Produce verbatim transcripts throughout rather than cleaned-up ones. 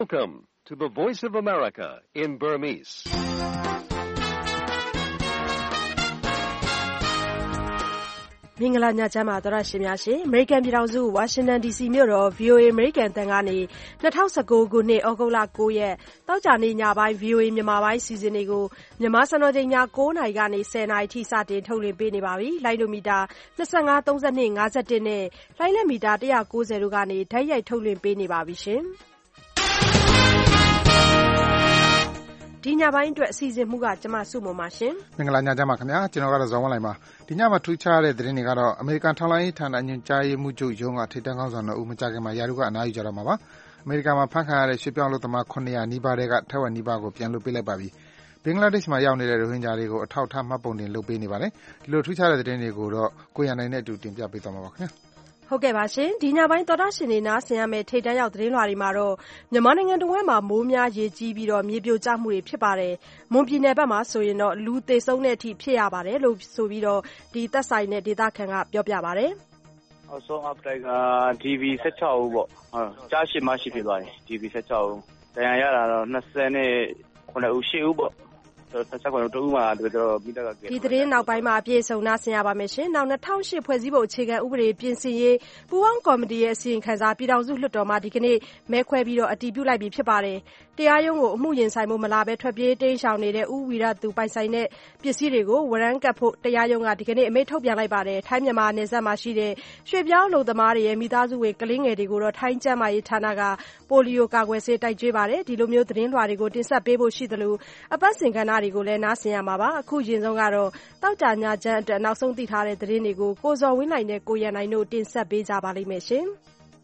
Welcome to the Voice of America in Burmese. ။မင်္ဂလာညချမ်းပါသောရရှင်များရှင် American ပြည်ထောင်စု Washington ဒီ စီ မြို့တော် ဗွီအိုအေ American တန်ကနေ၂၀၁၉ခုနှစ်ဩဂုတ်လ၉ရက်တောက်ကြနေ့ညပိုင်း ဗွီအိုအေ မြန်မာပိုင်းစီစဉ်တွေကိုမြန်မာစံတော်ချိန်ည၉နာရီကနေ၁၀နာရီထိစတင်ထုတ်လွှင့်ပေးနေပါပြီ။လိုင်းဒိုမီတာ၂၅ ၃၂ ၅၁နဲ့လိုင်းလက်မီတာ၁၉၀တို့ကနေဓာတ်ရိုက်ထုတ်လွှင့်ပေးနေပါပြီရှင်။ဒီညပိုင်းအတွက်အစီအစဉ်မှုကကျမစုမုံပါရှင်မင်္ဂလာညချမ်းပါခင်ဗျာကျွန်တော်ကတော့ဇော်ဝင်းလိုင်ပါဒီညမှာထူးခြားတဲ့သတင်းတွေကတော့အမေရိကန်ထောက်လှမ်းရေးဌာနညွှန်ကြားရေးမှူးချုပ်ရုံးကထိပ်တန်းခေါင်းဆောင်တို့ဦးမကြခင်မှာယာရုကအနားယူကြတော့မှာပါအမေရိကန်မှာဖမ်းခံရတဲ့ရွှေပြောင်းလို့သမားခုနှစ်ရာနီးပါးတွေကထက်ဝက်နီးပါးကိုပြန်လွှတ်ပေးလိုက်ပါပြီဘင်္ဂလားဒေ့ရှ်မှာရောက်နေတဲ့ရိုဟင်ဂျာတွေကိုအထောက်အထားမှတ်ပုံတင်လုပ်ပေးနေပါတယ်ဒီလိုထူးခြားတဲ့သတင်းတွေကိုတော့ကိုရန်နိုင်နဲ့အတူတင်ပြပေးသွားမှာပါခင်ဗျာဟုတ်ကဲ့ပါရှင်ဒီညပိုင်းသောတာရှင်တွေနားဆင်ရမယ့်ထိပ်တန်းရောက်သတင်းလွှာတွေမှာတော့မြန်မာနိုင်ငံတဝန်းမှာမိုးများရေကြီးပြီးတော့မြေပြိုကျမှုတွေဖြစ်ပါတယ်မွန်ပြည်နယ်ဘက်မှာဆိုရင်တော့လူသေဆုံးတဲ့အထိဖြစ်ရပါတယ်လို့ဆိုပြီးတော့ဒီသက်ဆိုင်တဲ့ဒေသခံကပြောပြပါတယ်အော်ဆုံးအပတိုက်က ဒီ ဗီ ၁၆ ဦးပေါ့ဟုတ်ကြားရှိမှရှိဖြစ်သွားတယ် ဒီ ဗီ ၁၆ ဦးတရားရတာတော့၂၇ဦး၈ဦးပေါ့ဒီသတင်းနောက်ပိုင်းမှာအပြည့်အစုံနားဆင်ရပါမယ်ရှင်။နောက်၂၀၀၈ဖွဲ့စည်းပုံအခြေခံဥပဒေပြင်ဆင်ရေးပူးပေါင်းကော်မတီရဲ့အစီရင်ခံစာပြည်ထောင်စုလွှတ်တော်မှာဒီကနေ့မဲခွဲပြီးတော့အတည်ပြုလိုက်ပြီဖြစ်ပါတယ်။တရားရုံးကိုအမှုရင်ဆိုင်မှုမလာဘဲထွက်ပြေးတိမ်းရှောင်နေတဲ့ဦးဝီရသူပိုင်ဆိုင်တဲ့ပစ္စည်းတွေကိုဝရမ်းကပ်ဖို့တရားရုံးကဒီကနေ့အမိန့်ထုတ်ပြန်လိုက်ပါတယ်။ထိုင်းမြန်မာနယ်စပ်မှာရှိတဲ့ရွှေပြောင်းလုံသမားတွေရဲ့မိသားစုဝင်ကလေးငယ်တွေကိုတော့ထိုင်းကျန်းမာရေးဌာနကပိုလီယိုကာကွယ်ဆေးတိုက်ကျွေးပါတယ်။ဒီလိုမျိုးသတင်းလွှာတွေကိုတင်ဆက်ပေးဖို့ရှိသလိုအပတ်စဉ်ကဏ္ဍတွေကိုလည်းနားဆင်ရမှာပါအခုရင်ဆုံးကတော့တောက်ကြညချမ်းအတွက်နောက်ဆုံးသိထားတဲ့သတင်းတွေကိုကိုဇော်ဝင်းနိုင်နဲ့ကိုရန်နိုင်တို့တင်ဆက်ပေးကြပါလိမ့်မယ်ရှင်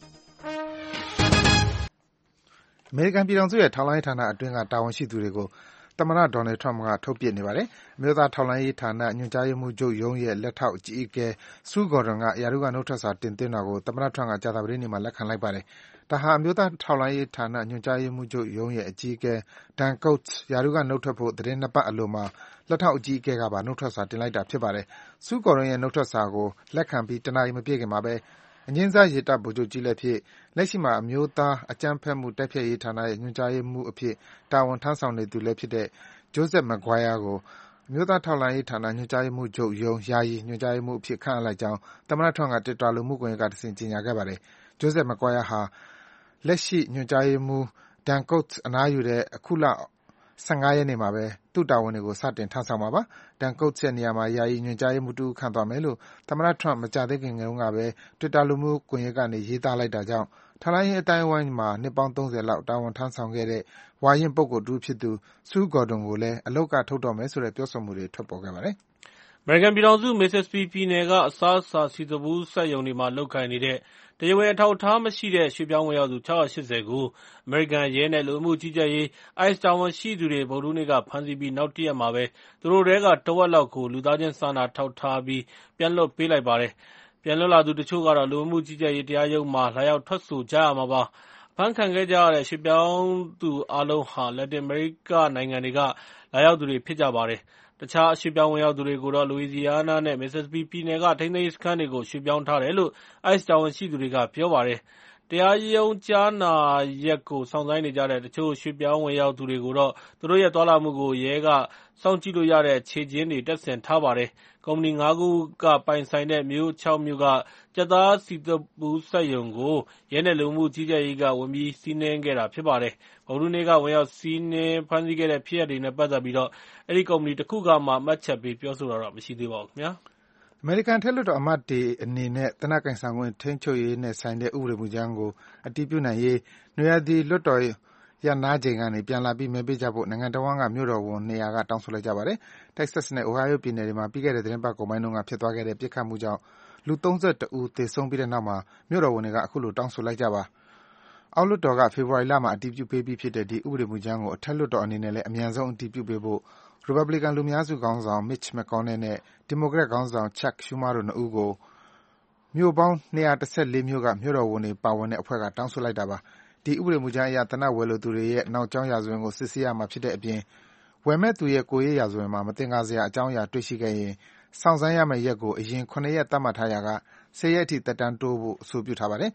အမေရိကန်ပြည်ထောင်စုရဲ့ထောက်လှမ်းရေးဌာနအတွင်းကတာဝန်ရှိသူတွေကိုသမ္မတဒေါ်နယ်ထရမ့်ကထုတ်ပစ်နေပါတယ်အမျိုးသားထောက်လှမ်းရေးဌာနညွှန်ကြားရေးမှူးချုပ်ရုံးရဲ့လက်ထောက်အကြီးအကဲစူးဂေါ်ဒန်ကယာရုကနှုတ်ထွက်စာတင်သွင်းတာကိုသမ္မတထရမ့်ကကြာသပတေးနေ့မှာလက်ခံလိုက်ပါတယ်ဒါဟာအမျိုးသားထောက်လှမ်းရေးဌာနညွှန်ကြားရေးမှူးချုပ်ရုံးရဲ့အကြီးအကဲ Dan Coats ယာရုကနှုတ်ထွက်ဖို့သတင်းနှစ်ပတ်အလိုမှာလက်ထောက်အကြီးအကဲကပါနှုတ်ထွက်စာတင်လိုက်တာဖြစ်ပါတယ်။စူးဂေါ်ဒန်ရဲ့နှုတ်ထွက်စာကိုလက်ခံပြီးတနာရီမပြည့်ခင်မှာပဲအငြိမ်းစားရေတပ်ဗိုလ်ချုပ်ကြီးလည်းဖြစ်လက်ရှိမှာအမျိုးသားအကြမ်းဖက်မှုတိုက်ဖျက်ရေးဌာနရဲ့ညွှန်ကြားရေးမှူးအဖြစ်တာဝန်ထမ်းဆောင်နေသူလည်းဖြစ်တဲ့ Joseph Maguire ကိုအမျိုးသားထောက်လှမ်းရေးဌာနညွှန်ကြားရေးမှူးချုပ်ရုံးယာယီညွှန်ကြားရေးမှူးအဖြစ်ခန့်အပ်လိုက်ကြောင်းသမ္မတထရမ့်က Twitter လူမှုကွန်ရက်ကတဆင့်ကြေညာခဲ့ပါတယ်။ Joseph Maguire ဟာလက်ရှိညွှန်ကြားရေးမှူး Dan Coats အနားယူတဲ့အခုလ၁၅ရက်နေ့မှာပဲသူ့တာဝန်တွေကိုစတင်ထမ်းဆောင်မှာပါ။ Dan Coats ရဲ့နေရာမှာယာယီညွှန်ကြားရေးမှူးတဦးခန့်သွားမယ်လို့သမ္မတထရမ့်မကြာသေးခင်တုန်းကပဲ Twitter လူမှုကွန်ရက်ကနေရေးသားလိုက်တာကြောင့်ထောက်လှမ်းရေးအသိုင်းအဝိုင်းမှာနှစ်ပေါင်း၃၀လောက်တာဝန်ထမ်းဆောင်ခဲ့တဲ့ဝါရင့်ပုဂ္ဂိုလ်တဦးဖြစ်သူစူးဂေါ်ဒန်ကိုလည်းအလုပ်ကထုတ်တော့မယ်ဆိုတဲ့ပြောဆိုမှုတွေထွက်ပေါ်ခဲ့ပါတယ်။အမေရိကန်ပြည်ထောင်စု Mississippi ပြည်နယ်ကအစားအစာဆီစဗူးစက်ရုံတွေမှာလုပ်ကိုင်နေတဲ့တရားဝင်အထောက်အထားမရှိတဲ့ရွှေ့ပြောင်းဝင်ရောက်သူ၆၈၀ကိုအမေရိကန်ရဲနဲ့လူဝင်မှုကြီးကြပ်ရေး ICE တာဝန်ရှိသူတွေဗုဒ္ဓဟူးနေ့ကဖမ်းဆီးပြီးနောက်တရက်မှာပဲသူတို့ထဲကတဝက်လောက်ကိုလူသားချင်းစာနာထောက်ထားပြီးပြန်လွှတ်ပေးလိုက်ပါတယ်။ပြန်လွတ်လာသူတချို့ကတော့လူဝင်မှုကြီးကြပ်ရေးတရားရုံးမှာလာရောက်ထွက်ဆိုကြရမှာပါ။အဖမ်းခံခဲ့ကြရတဲ့ရွှေ့ပြောင်းသူအားလုံးဟာလက်တင်အမေရိကနိုင်ငံတွေကလာရောက်သူတွေဖြစ်ကြပါတယ်။တခြားရွှေ့ပြောင်းဝင်ရောက်သူတွေကိုတော့လူဝီဇီယားနားနဲ့မစ္စissippiပြည်နယ်ကထိန်းသိမ်းရေးစခန်းတွေကိုရွှေ့ပြောင်းထားတယ်လို့ ICE တာဝန်ရှိသူတွေကပြောပါတယ်။တရားရုံးကြားနာရက်ကိုစောင့်ဆိုင်းနေကြတဲ့တချို့ရွှေ့ပြောင်းဝင်ရောက်သူတွေကိုတော့သူတို့ရဲ့သွားလာမှုကိုရဲကစောင့်ကြည့်လို့ရတဲ့ခြေကျင်းတွေတပ်ဆင်ထားပါတယ်။ကုမ္ပဏီငါးခုကပိုင်ဆိုင်တဲ့မြို့၆မြို့ကကြက်သားဆီစဗူးစက်ရုံကိုရဲနဲ့လူဝင်မှုကြီးကြပ်ရေးကဝင်ပြီးစီးနင်းခဲ့တာဖြစ်ပါတယ်။ဗုဒ္ဓဟူးနေ့ကဝင်ရောက်စီးနင်းဖမ်းဆီးခဲ့တဲ့ဖြစ်ရပ်တွေနဲ့ပတ်သက်ပြီးတော့အဲဒီကုမ္ပဏီတခုကမှမှတ်ချက်ပေးပြောဆိုတာတော့မရှိသေးပါဘူးခင်ဗျာ။အမေရိကန်အထက်လွှတ်တော်အမတ်တွေအနေနဲ့သေနတ်ကိုင်ဆောင်ခွင့်ထိန်းချုပ်ရေးနဲ့ဆိုင်တဲ့ဥပဒေမူကြမ်းကိုအတည်ပြုနိုင်ရေးနွေရာသီလွှတ်တော်ရပ်နားချိန်ကနေပြန်လာပြီးမဲပေးကြဖို့နိုင်ငံတဝန်းကမြို့တော်ဝန်နှစ်ရာကတောင်းဆိုလိုက်ကြပါတယ်။ Texas နဲ့ Ohio ပြည်နယ်တွေမှာပြီးခဲ့တဲ့သီတင်းပတ်ကုန်ပိုင်းတုန်းကဖြစ်သွားခဲ့တဲ့ပစ်ခတ်မှုကြောင့်လူ၃၁ဦးသေဆုံးပြီးတဲ့နောက်မှာမြို့တော်ဝန်တွေကအခုလိုတောင်းဆိုလိုက်ကြတာပါ။အောက်လွှတ်တော်ကဖေဖော်ဝါရီလမှာအတည်ပြုပေးပြီးဖြစ်တဲ့ဒီဥပဒေမူကြမ်းကိုအထက်လွှတ်တော်အနေနဲ့လည်းအမြန်ဆုံးအတည်ပြုပေးဖို့ရီပတ်ဘလီကန်လူများစုခေါင်းဆောင် Mitch McConnell နဲ့ဒီမိုကရက်ခေါင်းဆောင် Chuck Schumer တို့နှစ်ဦးကိုမြို့ပေါင်း၂၁၄မြို့ကမြို့တော်ဝန်တွေပါဝင်တဲ့အဖွဲ့ကတောင်းဆိုလိုက်တာပါ။ဒီဥပဒေမူကြမ်းအရသေနတ်ဝယ်လိုသူတွေရဲ့နောက်ကြောင်းရာဇဝင်ကိုစစ်ဆေးရမှာဖြစ်တဲ့အပြင်ဝယ်မဲ့သူရဲ့ကိုယ်ရေးရာဇဝင်မှာမသင်္ကာစရာအကြောင်းအရာတွေ့ရှိခဲ့ရင်စောင့်ဆိုင်းရမယ့်ရက်ကိုအရင်၇ရက်သတ်မှတ်ထားရာက၁၀ရက်အထိသက်တမ်းတိုးဖို့အဆိုပြုထားပါတယ်။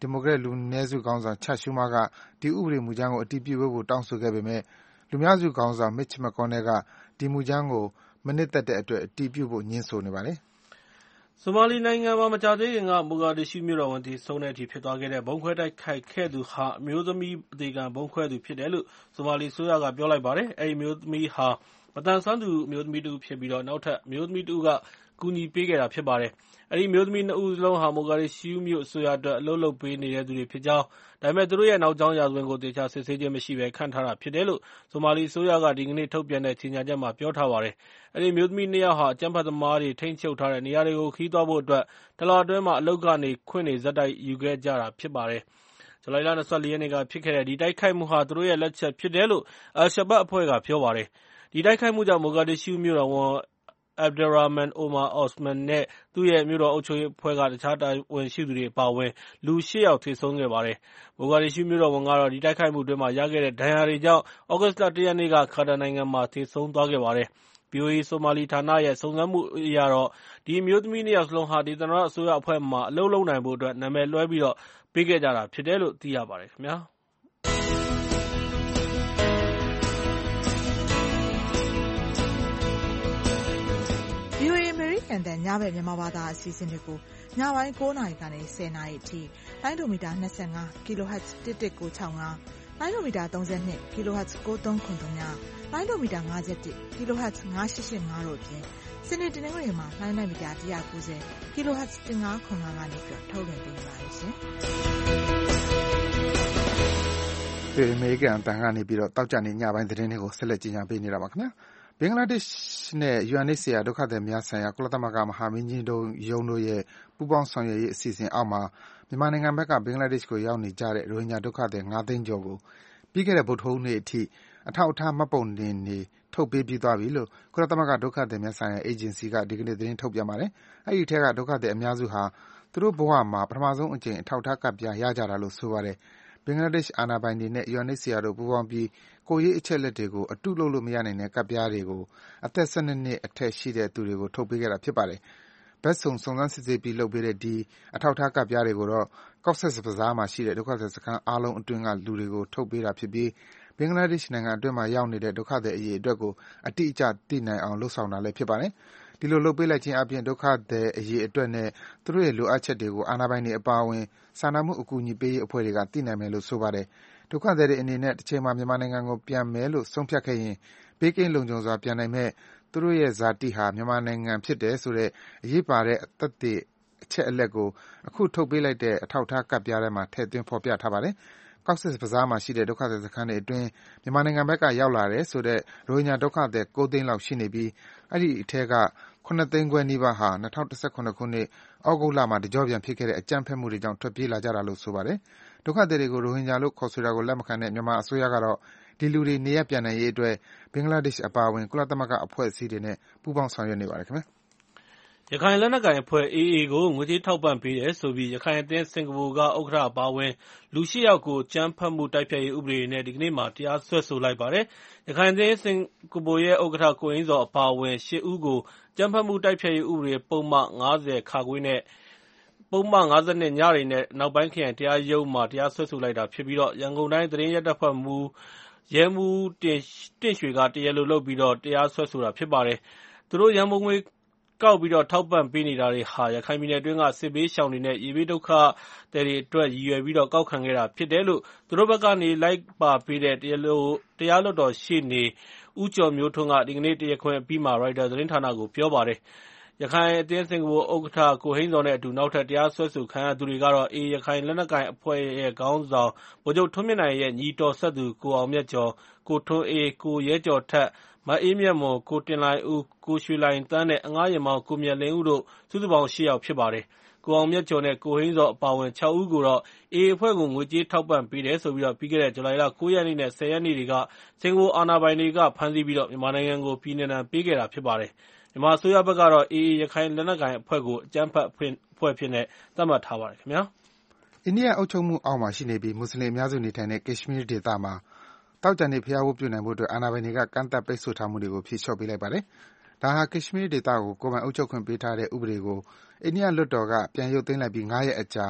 ဒီမိုကရက်လူနည်းစုခေါင်းဆောင် Chuck Schumer ကဒီဥပဒေမူကြမ်းကိုအတည်ပြုဖို့တောင်းဆိုခဲ့ပေမဲ့လူများစုခေါင်းဆောင် Mitch McConnell ကဒီမူကြမ်းကိုမနှစ်သက်တဲ့အတွက်အတည်ပြုဖို့ငြင်းဆိုနေပါတယ်။ဆိုမာလီနိုင်ငံမှာမကြာသေးခင်ကမိုဂါဒစ်ရှူးမြို့တော်ဝန်သေဆုံးတဲ့အထိဖြစ်သွားခဲ့တဲ့ဗုံးခွဲတိုက်ခိုက်ခဲ့သူဟာအမျိုးသမီးအသေခံဗုံးခွဲသူဖြစ်တယ်လို့ဆိုမာလီအစိုးရကပြောလိုက်ပါတယ်။အဲဒီအမျိုးသမီးဟာမသန်စွမ်းသူအမျိုးသမီးတဦးဖြစ်ပြီးနောက်ထပ်အမျိုးသမီးတဦးကကူညီပေးခဲ့တာဖြစ်ပါတယ်။အဲဒီအမျိုးသမီးနှစ်ဦးစလုံးဟာမိုဂါဒစ်ရှူးမြို့အစိုးရအတွက်အလုပ်လုပ်ပေးနေတဲ့သူတွေဖြစ်ကြောင်းဒါပေမဲ့သူတို့ရဲ့နောက်ကြောင်းရာဇဝင်ကိုသေချာစစ်ဆေးခြင်းမရှိဘဲခန့်ထားတာဖြစ်တယ်လို့ဆိုမာလီအစိုးရကဒီကနေ့ထုတ်ပြန်တဲ့ကြေညာချက်မှာပြောထားပါတယ်။အဲဒီအမျိုးသမီးနှစ်ယောက်ဟာအကြမ်းဖက်သမားတွေထိန်းချုပ်ထားတဲ့နေရာတွေကိုခရီးသွားဖို့အတွက်တလအတွင်းမှာအလုပ်ကနေခွင့်တွေဆက်တိုက်ယူခဲ့ကြတာဖြစ်ပါတယ်။ဇူလိုင်လ၂၄ရက်နေ့ကဖြစ်ခဲ့တဲ့ဒီတိုက်ခိုက်မှုဟာသူတို့ရဲ့လက်ချက်ဖြစ်တယ်လို့အယ်ရှာဘတ်အဖွဲ့ကပြောပါတယ်။ဒီတိုက်ခိုက်မှုကြောင့်မိုဂါဒစ်ရှူးမြို့တော်ဝန်Abdurrahman Omar Osman နဲ့သူ့ရဲ့မြို့တော်အုပ်ချုပ်ရေးအဖွဲ့ကတခြားတာဝန်ရှိသူတွေအပါအဝင်လူရှစ်ယောက်သေဆုံးခဲ့ပါတယ်။မိုဂါဒစ်ရှူးမြို့တော်ဝန်ကတော့ဒီတိုက်ခိုက်မှုအတွင်းမှာရခဲ့တဲ့ဒဏ်ရာတွေကြောင့်သြဂုတ်လတစ်ရက်နေ့ကကာတာနိုင်ငံမှာသေဆုံးသွားခဲ့ပါတယ်။ ဗီအိုအေဆိုမာလီဌာနရဲ့စုံစမ်းမှုအရတော့ဒီအမျိုးသမီးနှစ်ယောက်စလုံးဟာဒေသန္တရအစိုးရအဖွဲ့မှာအလုပ်လုပ်နိုင်ဖို့အတွက်နာမည်လွှဲပြီးပေးခဲ့ကြတာဖြစ်တယ်လို့သိရပါတယ်ခင်ဗျာ။ဗီအိုအေ အမေရိကန်အသံညဘက်မြန်မာဘာသာအစီအစဉ်တွေကိုညပိုင်းကိုးနာရီကနေဆယ်နာရီအထိလိုင်းဒိုမီတာ၂၅ kHz ၁၁၉၆၅လိုင်းဒိုမီတာ၃၂ kHz ၉၃၇၃လိုင်းဒိုမီတာ၅၁ kHz ၅၈၈၅တို့အပြင်စနေတနင်္ဂနွေမှာလိုင်းဒိုမီတာ၁၉၀ kHz ၁၅၇၅ကနေပြီးထုတ်လွှင့်ပေးနေပါတယ်ရှင်။ဒီအမေရိကန်အသံကနေပြီးတော့တောက်ကြနေညပိုင်းသတင်းတွေကိုဆက်လက်ကြီးညာပေးနေတာပါခင်ဗျာ။ဘင်္ဂလားဒေ့ရှ်နဲ့ ယူအန် အို စီ အေ အာ ဒုက္ခသည်များဆိုင်ရာကုလသမဂ္ဂမဟာမင်းကြီးရုံးတို့ရဲ့ပူးပေါင်းဆောင်ရွက်ရေးအစီအစဉ်အောက်မှာမြန်မာနိုင်ငံဘက်ကဘင်္ဂလားဒေ့ရှ်ကိုရောက်နေကြတဲ့ရိုဟင်ဂျာဒုက္ခသည်ငါးသိန်းကျော်ကိုပြီးခဲ့တဲ့ဗုဒ္ဓဟူးနေ့အထိအထောက်အထားမှတ်ပုံတင်တွေထုတ်ပေးပြီးသွားပြီလို့ကုလသမဂ္ဂဒုက္ခသည်များဆိုင်ရာအေဂျင်စီကဒီကနေ့သတင်းထုတ်ပြန်ပါတယ်။အဲဒီထဲကဒုက္ခသည်အများစုဟာသူတို့ဘဝမှာပထမဆုံးအကြိမ်အထောက်အထားကဒ်ပြားရကြတာလို့ဆိုပါတယ်။ဘင်္ဂလားဒေ့ရှ်အာဏာပိုင်တွေနဲ့ ယူအန် အို စီ အေ အာ တို့ပူးပေါင်းပြီးကိုယ်ရေးအချက်အလက်တွေကိုအတုလုပ်လို့မရနိုင်တဲ့ကဒ်ပြားတွေကိုအသက်၁၂နှစ်အထက်ရှိတဲ့သူတွေကိုထုတ်ပေးခဲ့တာဖြစ်ပါတယ်။ဘက်စုံစုံစမ်းစစ်ဆေးပြီးလုပ်ပေးတဲ့ဒီအထောက်အထားကဒ်ပြားတွေကိုတော့ Cox's Bazar မှာရှိတဲ့ဒုက္ခသည်စခန်းအားလုံးအတွင်းကလူတွေကိုထုတ်ပေးတာဖြစ်ပြီးဘင်္ဂလားဒေ့ရှ်နိုင်ငံအတွင်းမှာရောက်နေတဲ့ဒုက္ခသည်အရေအတွက်ကိုအတိအကျသိနိုင်အောင်လုပ်ဆောင်တာလည်းဖြစ်ပါတယ်။ဒီလိုလုပ်ပေးလိုက်ခြင်းအပြင်ဒုက္ခသည်အရေအတွက်နဲ့သူတို့ရဲ့လိုအပ်ချက်တွေကိုအာဏာပိုင်တွေအပါအဝင်စာနာမှုအကူအညီပေးရေးအဖွဲ့တွေကသိနိုင်မယ်လို့ဆိုပါတယ်။ဒုက္ခသည်တွေအနေနဲ့တစ်ချိန်မှာမြန်မာနိုင်ငံကိုပြန်မယ်လို့ဆုံးဖြတ်ခဲ့ရင်ဘေးကင်းလုံခြုံစွာပြန်နိုင်မဲ့သူတို့ရဲ့ဇာတိဟာမြန်မာနိုင်ငံဖြစ်တယ်ဆိုတဲ့အရေးပါတဲ့သက်သေအချက်အလက်ကိုအခုထုတ်ပေးလိုက်တဲ့အထောက်အထားကဒ်ပြားထဲမှာထည့်သွင်းဖော်ပြထားပါတယ်။ Cox's Bazar မှာရှိတဲ့ဒုက္ခသည်စခန်းတွေအတွင်းမြန်မာနိုင်ငံဘက်ကရောက်လာတယ်ဆိုတဲ့ရိုဟင်ဂျာဒုက္ခသည်၉သိန်းလောက်ရှိနေပြီးအဲဒီအထဲက၇သိန်းခွဲနီးပါးဟာ၂၀၁၇ခုနှစ်သြဂုတ်လမှာတကျော့ပြန်ဖြစ်ခဲ့တဲ့အကြမ်းဖက်မှုတွေကြောင့်ထွက်ပြေးလာကြတာလို့ဆိုပါတယ်။ဒုက္ခသည်တွေကိုရိုဟင်ဂျာလို့ခေါ်ဆိုတာကိုလက်မခံတဲ့မြန်မာအစိုးရကတော့ဒီလူတွေနေရပ်ပြန်နိုင်ရေးအတွက်ဘင်္ဂလားဒေ့ရှ်အပါအဝင်ကုလသမဂ္ဂအဖွဲ့အစည်းတွေနဲ့ပူးပေါင်းဆောင်ရွက်နေပါတယ်ခင်ဗျာ။ရခိုင်လက်နက်ကိုင်အဖွဲ့ အေအေ ကိုငွေကြေးထောက်ပံ့ပေးတယ်ဆိုပြီးရခိုင်အသင်းစင်ကာပူကဥက္ကဋ္ဌအပါအဝင်လူရှစ်ယောက်ကိုအကြမ်းဖက်မှုတိုက်ဖျက်ရေးဥပဒေနဲ့ဒီကနေ့မှာတရားစွဲဆိုလိုက်ပါတယ်။ရခိုင်အသင်းစင်ကာပူရဲ့ဥက္ကဋ္ဌကိုအင်းဇော်အပါအဝင်ရှစ်ဦးကိုအကြမ်းဖက်မှုတိုက်ဖျက်ရေးဥပဒေပုဒ်မ၅၀ခနဲ့ပုဒ်မ၅၂ညတွေနဲ့နောက်ပိုင်းခရိုင်တရားရုံးမှာတရားစွဲဆိုလိုက်တာဖြစ်ပြီးရန်ကုန်တိုင်းသတင်းရပ်တပ်ဖွဲ့မှူးရဲမှူးတင့်ရွှေကတရားလိုလုပ်ပြီးတရားစွဲဆိုတာဖြစ်ပါတယ်။သူတို့ရန်ပုံငွေကောက်ပြီးထောက်ပံ့ပေးနေတာတွေဟာရခိုင်ပြည်နယ်အတွင်းကစစ်ဘေးရှောင်တွေနဲ့ရေဘေးဒုက္ခသည်တွေအတွက်ရည်ရွယ်ပြီးကောက်ခံခဲ့တာဖြစ်တယ်လို့သူတို့ဘက်ကနေလိုက်ပါပေးတဲ့တရားလွှတ်တော်ရှေ့နေဦးကျော်မျိုးထွန်းကဒီကနေ့တရားခွင်အပြီးမှာရိုက်တာသတင်းဌာနကိုပြောပါတယ်။ရခိုင်အသင်းစင်ကာပူဥက္ကဋ္ဌကိုဟိန်းဇော်နဲ့အတူနောက်ထပ်တရားစွဲဆိုခံရသူတွေကတော့အေရခိုင်လက်နက်ကိုင်အဖွဲ့ရဲ့ခေါင်းဆောင်ဗိုလ်ချုပ်ထွန်းမြင့်နိုင်ရဲ့ညီတော်ဆက်သူကိုအောင်မြတ်ကျော်ကိုထွန်းအေးကိုရဲကျော်ထက်မအေးမြတ်မွန်ကိုတင်လှိုင်ဦးကိုရွှေလှိုင်သန်းနဲ့အငှားယာဉ်မောင်းကိုမြတ်လင်းဦးတို့စုစုပေါင်းရှစ်ယောက်ဖြစ်ပါတယ်။ကိုအောင်မြတ်ကျော်နဲ့ကိုဟိန်းဇော်အပါအဝင်ခြောက်ဦးကိုတော့အေအေအဖွဲ့ကိုငွေကြေးထောက်ပံ့ပေးတယ်ဆိုပြီးပြီးခဲ့တဲ့ဇူလိုင်လကိုးရက်နေ့နဲ့ဆယ်ရက်နေ့တွေကစင်ကာပူအာဏာပိုင်တွေကဖမ်းဆီးပြီးမြန်မာနိုင်ငံကိုပြည်နှင်ဒဏ်ပေးခဲ့တာဖြစ်ပါတယ်။မြန်မာအစိုးရဘက်ကတော့အေအေရခိုင်လက်နက်ကိုင်အဖွဲ့ကိုအကြမ်းဖက်အဖွဲ့ဖြစ်နေသတ်မှတ်ထားပါတယ်ခင်ဗျာ။အိန္ဒိယအုပ်ချုပ်မှုအောက်မှာရှိနေပြီးမွတ်စလင်အများစုနေထိုင်တဲ့ကက်ရှ်မီးဒေသမှာတောက်ကြံနေဖျားဝတ်ပြုနိုင်ဖို့အတွက်အာဏာပိုင်တွေကကန့်သတ်ပိတ်ဆို့ထားမှုတွေကိုဖြေလျှော့ပေးလိုက်ပါတယ်။ဒါဟာကက်ရှ်မီးဒေသကိုကိုယ်ပိုင်အုပ်ချုပ်ခွင့်ပေးထားတဲ့ဥပဒေကိုအိန္ဒိယလွှတ်တော်ကပြန်ရုပ်သိမ်းလိုက်ပြီးငါးရက်အကြာ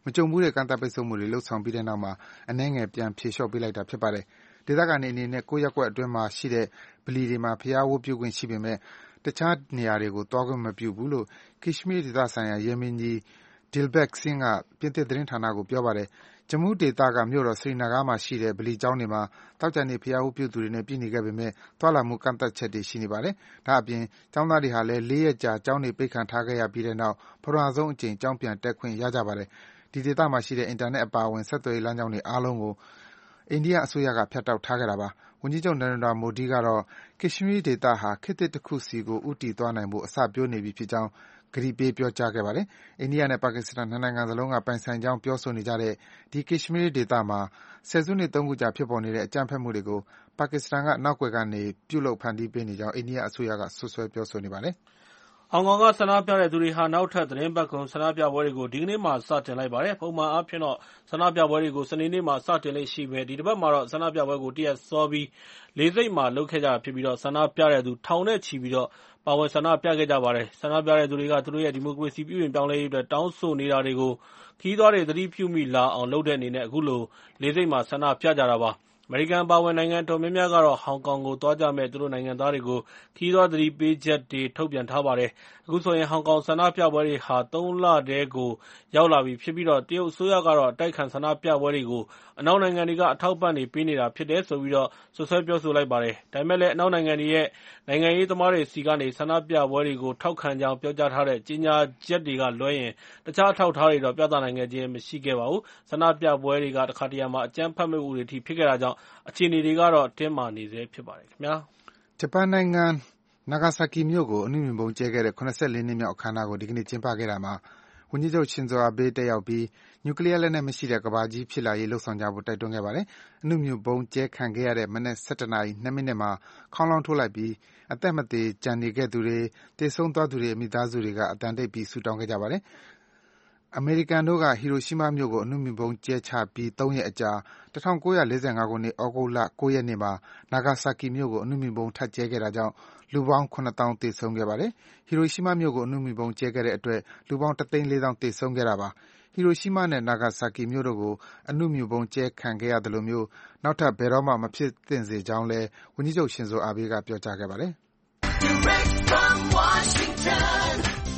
မကြုံဘူးတဲ့ကန့်သတ်ပိတ်ဆို့မှုတွေလှုပ်ဆောင်ပြီးတဲ့နောက်မှာအနည်းငယ်ပြန်ဖြေလျှော့ပေးလိုက်တာဖြစ်ပါတယ်။ဒေသခံတွေအနေနဲ့ကိုယ့်ရပ်ကွက်အတွင်းမှာရှိတဲ့ဗလီတွေမှာဘုရားဝတ်ပြုခွင့်ရှိပေမဲ့တခြားနေရာတွေကိုသွားခွင့်မပြုဘူးလို့ Kashmir ဒေသဆိုင်ရာရဲမင်းကြီး Dilbag Singh ကပြင်သစ်သတင်းဌာနကိုပြောပါတယ်။ Jammu ဒေသကမြို့တော် Srinagar မှာရှိတဲ့ဗလီကျောင်းတွေမှာသောကြာနေ့ဘုရားဝတ်ပြုသူတွေနဲ့ပြည့်နေခဲ့ပေမဲ့သွားလာမှုကန့်သတ်ချက်တွေရှိနေပါတယ်။ဒါ့အပြင်ကျောင်းသားတွေဟာလည်းလေးရက်ကြာကျောင်းတွေပိတ်ခံထားခဲ့ရပြီးတဲ့နောက်ပထမဆုံးအကြိမ်ကျောင်းပြန်တက်ခွင့်ရကြပါတယ်။ဒီဒေသမှာရှိတဲ့အင်တာနက်အပါအဝင်ဆက်သွယ်ရေးလမ်းကြောင်းတွေအားလုံးကိုအိန္ဒိယအစိုးရကဖြတ်တောက်ထားခဲ့တာပါ။ဝန်ကြီးချုပ် Narendra Modi ကတော့ Kashmir ဒေသဟာခေတ်သစ်တခုဆီကိုဦးတည်သွားနိုင်ဖို့အစပျိုးနေပြီဖြစ်ကြောင်းကတိပေးပြောကြားခဲ့ပါတယ်။အိန္ဒိယနဲ့ပါကစ္စတန်နှစ်နိုင်ငံစလုံးကပိုင်ဆိုင်ကြောင်းပြောဆိုနေကြတဲ့ဒီ Kashmir ဒေသမှာဆယ်စုနှစ်သုံးခုကြာဖြစ်ပေါ်နေတဲ့အကြမ်းဖက်မှုတွေကိုပါကစ္စတန်ကနောက်ကွယ်ကနေပြုလုပ်ဖန်တီးပေးနေကြောင်းအိန္ဒိယအစိုးရကစွပ်စွဲပြောဆိုနေပါတယ်။ဟောင်ကောင်ကဆန္ဒပြတဲ့သူတွေဟာနောက်ထပ်သီတင်းပတ်ကုန်ဆန္ဒပြပွဲတွေကိုဒီကနေ့မှစတင်လိုက်ပါတယ်။ပုံမှန်အားဖြင့်တော့ဆန္ဒပြပွဲတွေကိုစနေနေ့မှာစတင်လေ့ရှိပေမဲ့ဒီတစ်ပတ်မှာတော့ဆန္ဒပြပွဲကိုတရက်စောပြီးလေဆိပ်မှာလုပ်ခဲ့ကြတာဖြစ်ပြီးဆန္ဒပြတဲ့သူထောင်နဲ့ချီပြီးတော့ပါဝင်ဆန္ဒပြခဲ့ကြပါတယ်။ဆန္ဒပြတဲ့သူတွေကသူတို့ရဲ့ဒီမိုကရေစီပြုပြင်ပြောင်းလဲရေးအတွက်တောင်းဆိုနေတာတွေကိုခရီးသွားတွေသတိပြုမိလာအောင်လုပ်တဲ့အနေနဲ့အခုလိုလေဆိပ်မှာဆန္ဒပြကြတာပါ။အမေရိကန်ပါဝင်နိုင်ငံတော်များများကတော့ဟောင်ကောင်ကိုသွားကြမဲ့သူတို့နိုင်ငံသားတွေကိုခီးသွွားသတိပေးချက်တွေထုတ်ပြန်ထားပါတယ်။အခုဆိုရင်ဟောင်ကောင်ဆန္ဒပြပွဲတွေဟာသုံးလတဲကိုရောက်လာပြီဖြစ်ပြီးတော့တရုတ်အစိုးရကတော့အတိုက်ခံဆန္ဒပြပွဲတွေကိုအနောက်နိုင်ငံတွေကအထောက်ပံ့တွေပေးနေတာဖြစ်တယ်ဆိုပြီးတော့ဆွဆွဲပြောဆိုလိုက်ပါတယ်။ဒါပေမဲ့လည်းအနောက်နိုင်ငံတွေရဲ့နိုင်ငံရေးသမားတွေစီကနေဆန္ဒပြပွဲတွေကိုထောက်ခံကြောင်းပြောကြားထားတဲ့ကြေညာချက်တွေကလွှဲရင်တခြားအထောက်အထားတွေတော့ပြသနိုင်ခဲ့ခြင်းမရှိခဲ့ပါဘူး။ဆန္ဒပြပွဲတွေကတခါတရံမှာအကြမ်းဖက်မှုတွေအထိဖြစ်ခဲ့တာကြောင့်အခြေအနေတွေကတော့တင်းမာနေဆဲဖြစ်ပါတယ်ခင်ဗျာ။ဂျပန်နိုင်ငံ Nagasaki မြို့ကိုအနုမြူဗုံးကျဲခဲ့တဲ့၇၄နှစ်မြောက်အခမ်းအနားကိုဒီကနေ့ကျင်းပခဲ့တာမှာဝန်ကြီးချုပ် Shinzo Abe တက်ရောက်ပြီးနျူကလီးယားလက်နက်မရှိတဲ့ကမ္ဘာကြီးဖြစ်လာရေးလုပ်ဆောင်ကြဖို့တိုက်တွန်းခဲ့ပါတယ်။အနုမြူဗုံးကျဲခံခဲ့ရတဲ့မနက်၁၁နာရီ၂မိနစ်မှာခေါင်းလောင်းထိုးလိုက်ပြီးအသက်မသေကျန်နေခဲ့သူတွေသေဆုံးသွားသူတွေမိသားစုတွေကအသံတိတ်ပြီးဆုတောင်းခဲ့ကြပါတယ်။အမေရိကန်တို့ကဟီရိုရှီးမားမြို့ကိုအနုမြူဗုံးကျဲချပြီးသုံးရက်အကြာ၁၉၄၅ခုနှစ်ဩဂုတ်လ၉ရက်နေ့မှာနာဂါဆာကီမြို့ကိုအနုမြူဗုံးထပ်ကျဲခဲ့တာကြောင့်လူပေါင်းခုနစ်သောင်းသေဆုံးခဲ့ပါတယ်။ဟီရိုရှီးမားမြို့ကိုအနုမြူဗုံးကျဲခဲ့တဲ့အတွက်လူပေါင်းတစ်သိန်းလေးသောင်းသေဆုံးခဲ့တာပါ။ဟီရိုရှီးမားနဲ့နာဂါဆာကီမြို့တို့ကိုအနုမြူဗုံးကျဲခံခဲ့ရသလိုမျိုးနောက်ထပ်ဘယ်တော့မှမဖြစ်သင့်စေကြောင်းလည်းဝန်ကြီးချုပ် Shinzo Abe ကပြောကြားခဲ့ပါတယ်။ Direct from Washington,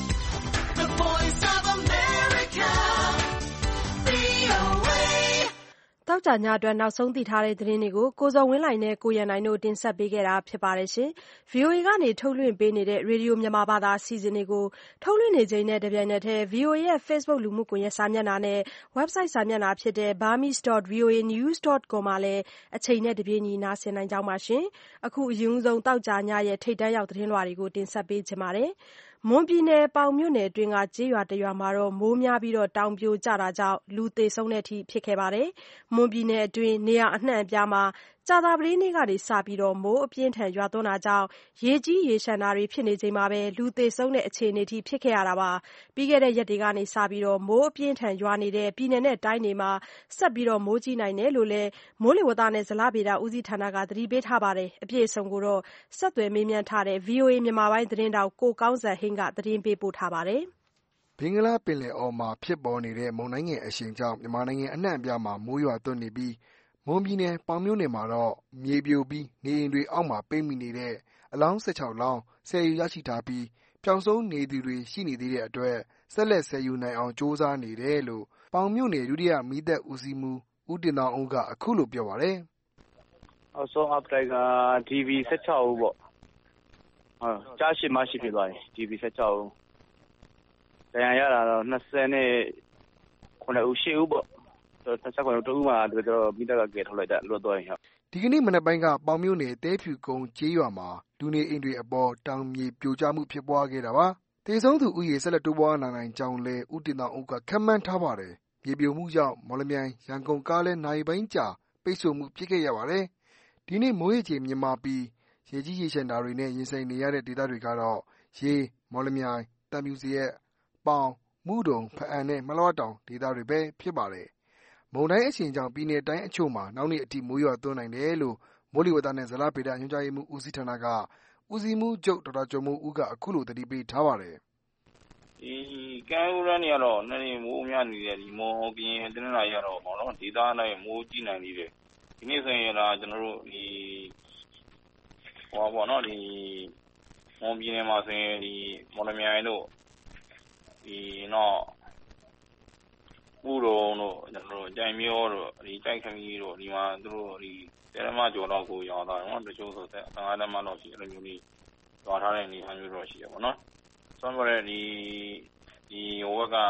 the voice of America, သောကြာညအတွက်နောက်ဆုံးသိထားတဲ့သတင်းတွေကိုကိုဇော်ဝင်းလှိုင်နဲ့ကိုရန်နိုင်တို့တင်ဆက်ပေးခဲ့တာဖြစ်ပါတယ်။ ဗွီအိုအေကနေထုတ်လွှင့်ပေးနေတဲ့ရေဒီယိုမြန်မာဘာသာအစီအစဉ်တွေကိုထုတ်လွှင့်နေချိန်နဲ့တပြိုင်နက်တည်း ဗွီအိုအေရဲ့ Facebook လူမှုကွန်ရက်စာမျက်နှာနဲ့ Website စာမျက်နှာဖြစ်တဲ့ burmese dot v o a news dot com မှာလည်းအချိန်နဲ့တပြေးညီနားဆင်နိုင်ကြပါပြီ။အခုအရင်ဆုံးသောကြာညရဲ့ထိပ်တန်းရောက်သတင်းလွှာတွေကိုတင်ဆက်ပေးချင်ပါတယ်။မွန်ပြည်နယ်ပေါင်မြို့နယ်အတွင်းကကျေးရွာတရွာမှာမိုးများပြီးတောင်ပြိုကျတာကြောင့်လူသေဆုံးတဲ့အထိဖြစ်ခဲ့ပါတယ်။မွန်ပြည်နယ်အတွင်းနေရာအနှံ့အပြားမှာကြာသပတေးနေ့ကစပြီးမိုးအပြင်းထန်ရွာသွန်းတာကြောင့်ရေကြီးရေလျှံတာတွေဖြစ်နေချိန်မှာပဲလူသေဆုံးတဲ့အခြေအနေအထိဖြစ်ခဲ့ရတာပါ။ပြီးခဲ့တဲ့ရက်တွေကစပြီးမိုးအပြင်းထန်ရွာနေတဲ့ပြည်နယ်နဲ့တိုင်းတွေမှာဆက်ပြီးမိုးကြီးနိုင်တယ်လို့လည်းမိုးလေဝသနဲ့ဇလဗေဒဦးစီးဌာနကသတိပေးထားပါတယ်။အပြည့်အစုံကိုဆက်သွယ်မေးမြန်းထားတဲ့ ဗွီအိုအေမြန်မာပိုင်းသတင်းထောက်ကိုကောင်းစံဟိန်းကသတင်းပေးပို့ထားပါတယ်။ဘင်္ဂလားပင်လယ်အော်မှာဖြစ်ပေါ်နေတဲ့မုန်တိုင်းငယ်အရှိန်ကြောင့်မြန်မာနိုင်ငံအနှံ့အပြားမှာမိုးရွာသွန်းနေပြီးမွန်ပြည်နယ်ပေါင်မြို့နယ်မှာတော့မြေပြိုပြီးနေအိမ်တွေအောက်မှာပိတ်မိနေတဲ့အလောင်း၁၆လောင်းဆယ်ယူရရှိထားပြီးပျောက်ဆုံးနေသူတွေရှိနေသေးတဲ့အတွက်ဆက်လက်ဆယ်ယူနိုင်အောင်ကြိုးစားနေတယ်လို့ပေါင်မြို့နယ်ဒုတိယမီးသတ်ဦးစီးမှုဦးတင်တော်ဦးကအခုလိုပြောပါတယ်။အောက်ဆုံးအပတိုက်က ဒီဗီ၁၆ဦးပေါ့။ဟုတ်ကြားရှိမှရှိဖြစ်သွားတယ်ဒီဗီ၁၆ဦး။တရားရတာတော့၂၇ဦး၈ဦးပေါ့။၂၇ဦးတဦးမှာသူတို့မိသားကကယ်ထုတ်လိုက်တာလွတ်သွားရင်ဟုတ်ဒီကနေ့မနက်ပိုင်းကပေါင်မြို့နယ်တဲဖြူကုန်းကျေးရွာမှာလူနေအိမ်တွေအပေါ်တောင်မြေပြိုကျမှုဖြစ်ပွားခဲ့တာပါသေဆုံးသူဦးရေဆက်လက်တိုးပွားလာနိုင်ကြောင်းလဲဦးတင်တော်ဦးကခန့်မှန်းထားပါတယ်မြေပြိုမှုကြောင့်မော်လမြိုင်ရန်ကုန်ကားလဲနိုင်ပိုင်းကြာပိတ်ဆို့မှုဖြစ်ခဲ့ရပါတယ်ဒီနေ့မိုးရေချိန်မြင့်မာပြီးရေကြီးရေရှမ်းတာတွေနဲ့ရင်ဆိုင်နေရတဲ့ဒေသတွေကတော့ရေမော်လမြိုင်တံပြူစရက်ပေါင်မှုတုံဖအံနဲ့မလွှတောင်ဒေသတွေပဲဖြစ်ပါတယ်မုန်တိုင်းအရှိန်ကြောင့်ပြည်နယ်တိုင်းအချို့မှာနောက်နေ့အထိမိုးရွာသွန်းနိုင်တယ်လို့မိုးလေဝသနဲ့ဇလဗေဒညွှန်ကြားရေးမှူးဦးစီးဌာနကဦးစီးမှူးချုပ်ဒေါက်တာကျော်မိုးဦးကအခုလိုသတိပေးထားပါတယ်ဒီကံဦးရန်နေရတော့နည်းနည်းမိုးများနေတယ်ဒီမော်ပြင်တင်းလာရတော့ပေါ့နော်ဒေသနိုင်မိုးကြည့်နိုင်နေတယ်ဒီနေ့ဆိုရင်တော့ကျွန်တော်တို့ဒီဟောပေါ့နော်ဒီမော်ပြင်မှာဆိုရင်ဒီမော်လမြိုင်တို့ဒီတော့ဘူးတော်တို့ကျွန်တော်တို့ကြိုင်မျောတို့ဒီကြိုက်ခမီးတို့ဒီမှာသူတို့ဒီတဲရမကျော်တော့ကိုရောက်တာနော်တချို့ဆိုတဲ့ငါးလက်မတော့ရှိအဲ့လိုမျိုးလေးတွားထားတဲ့နေရာမျိုးတော့ရှိရပါတော့ဆောင်းရတဲ့ဒီဒီဟိုဘက်က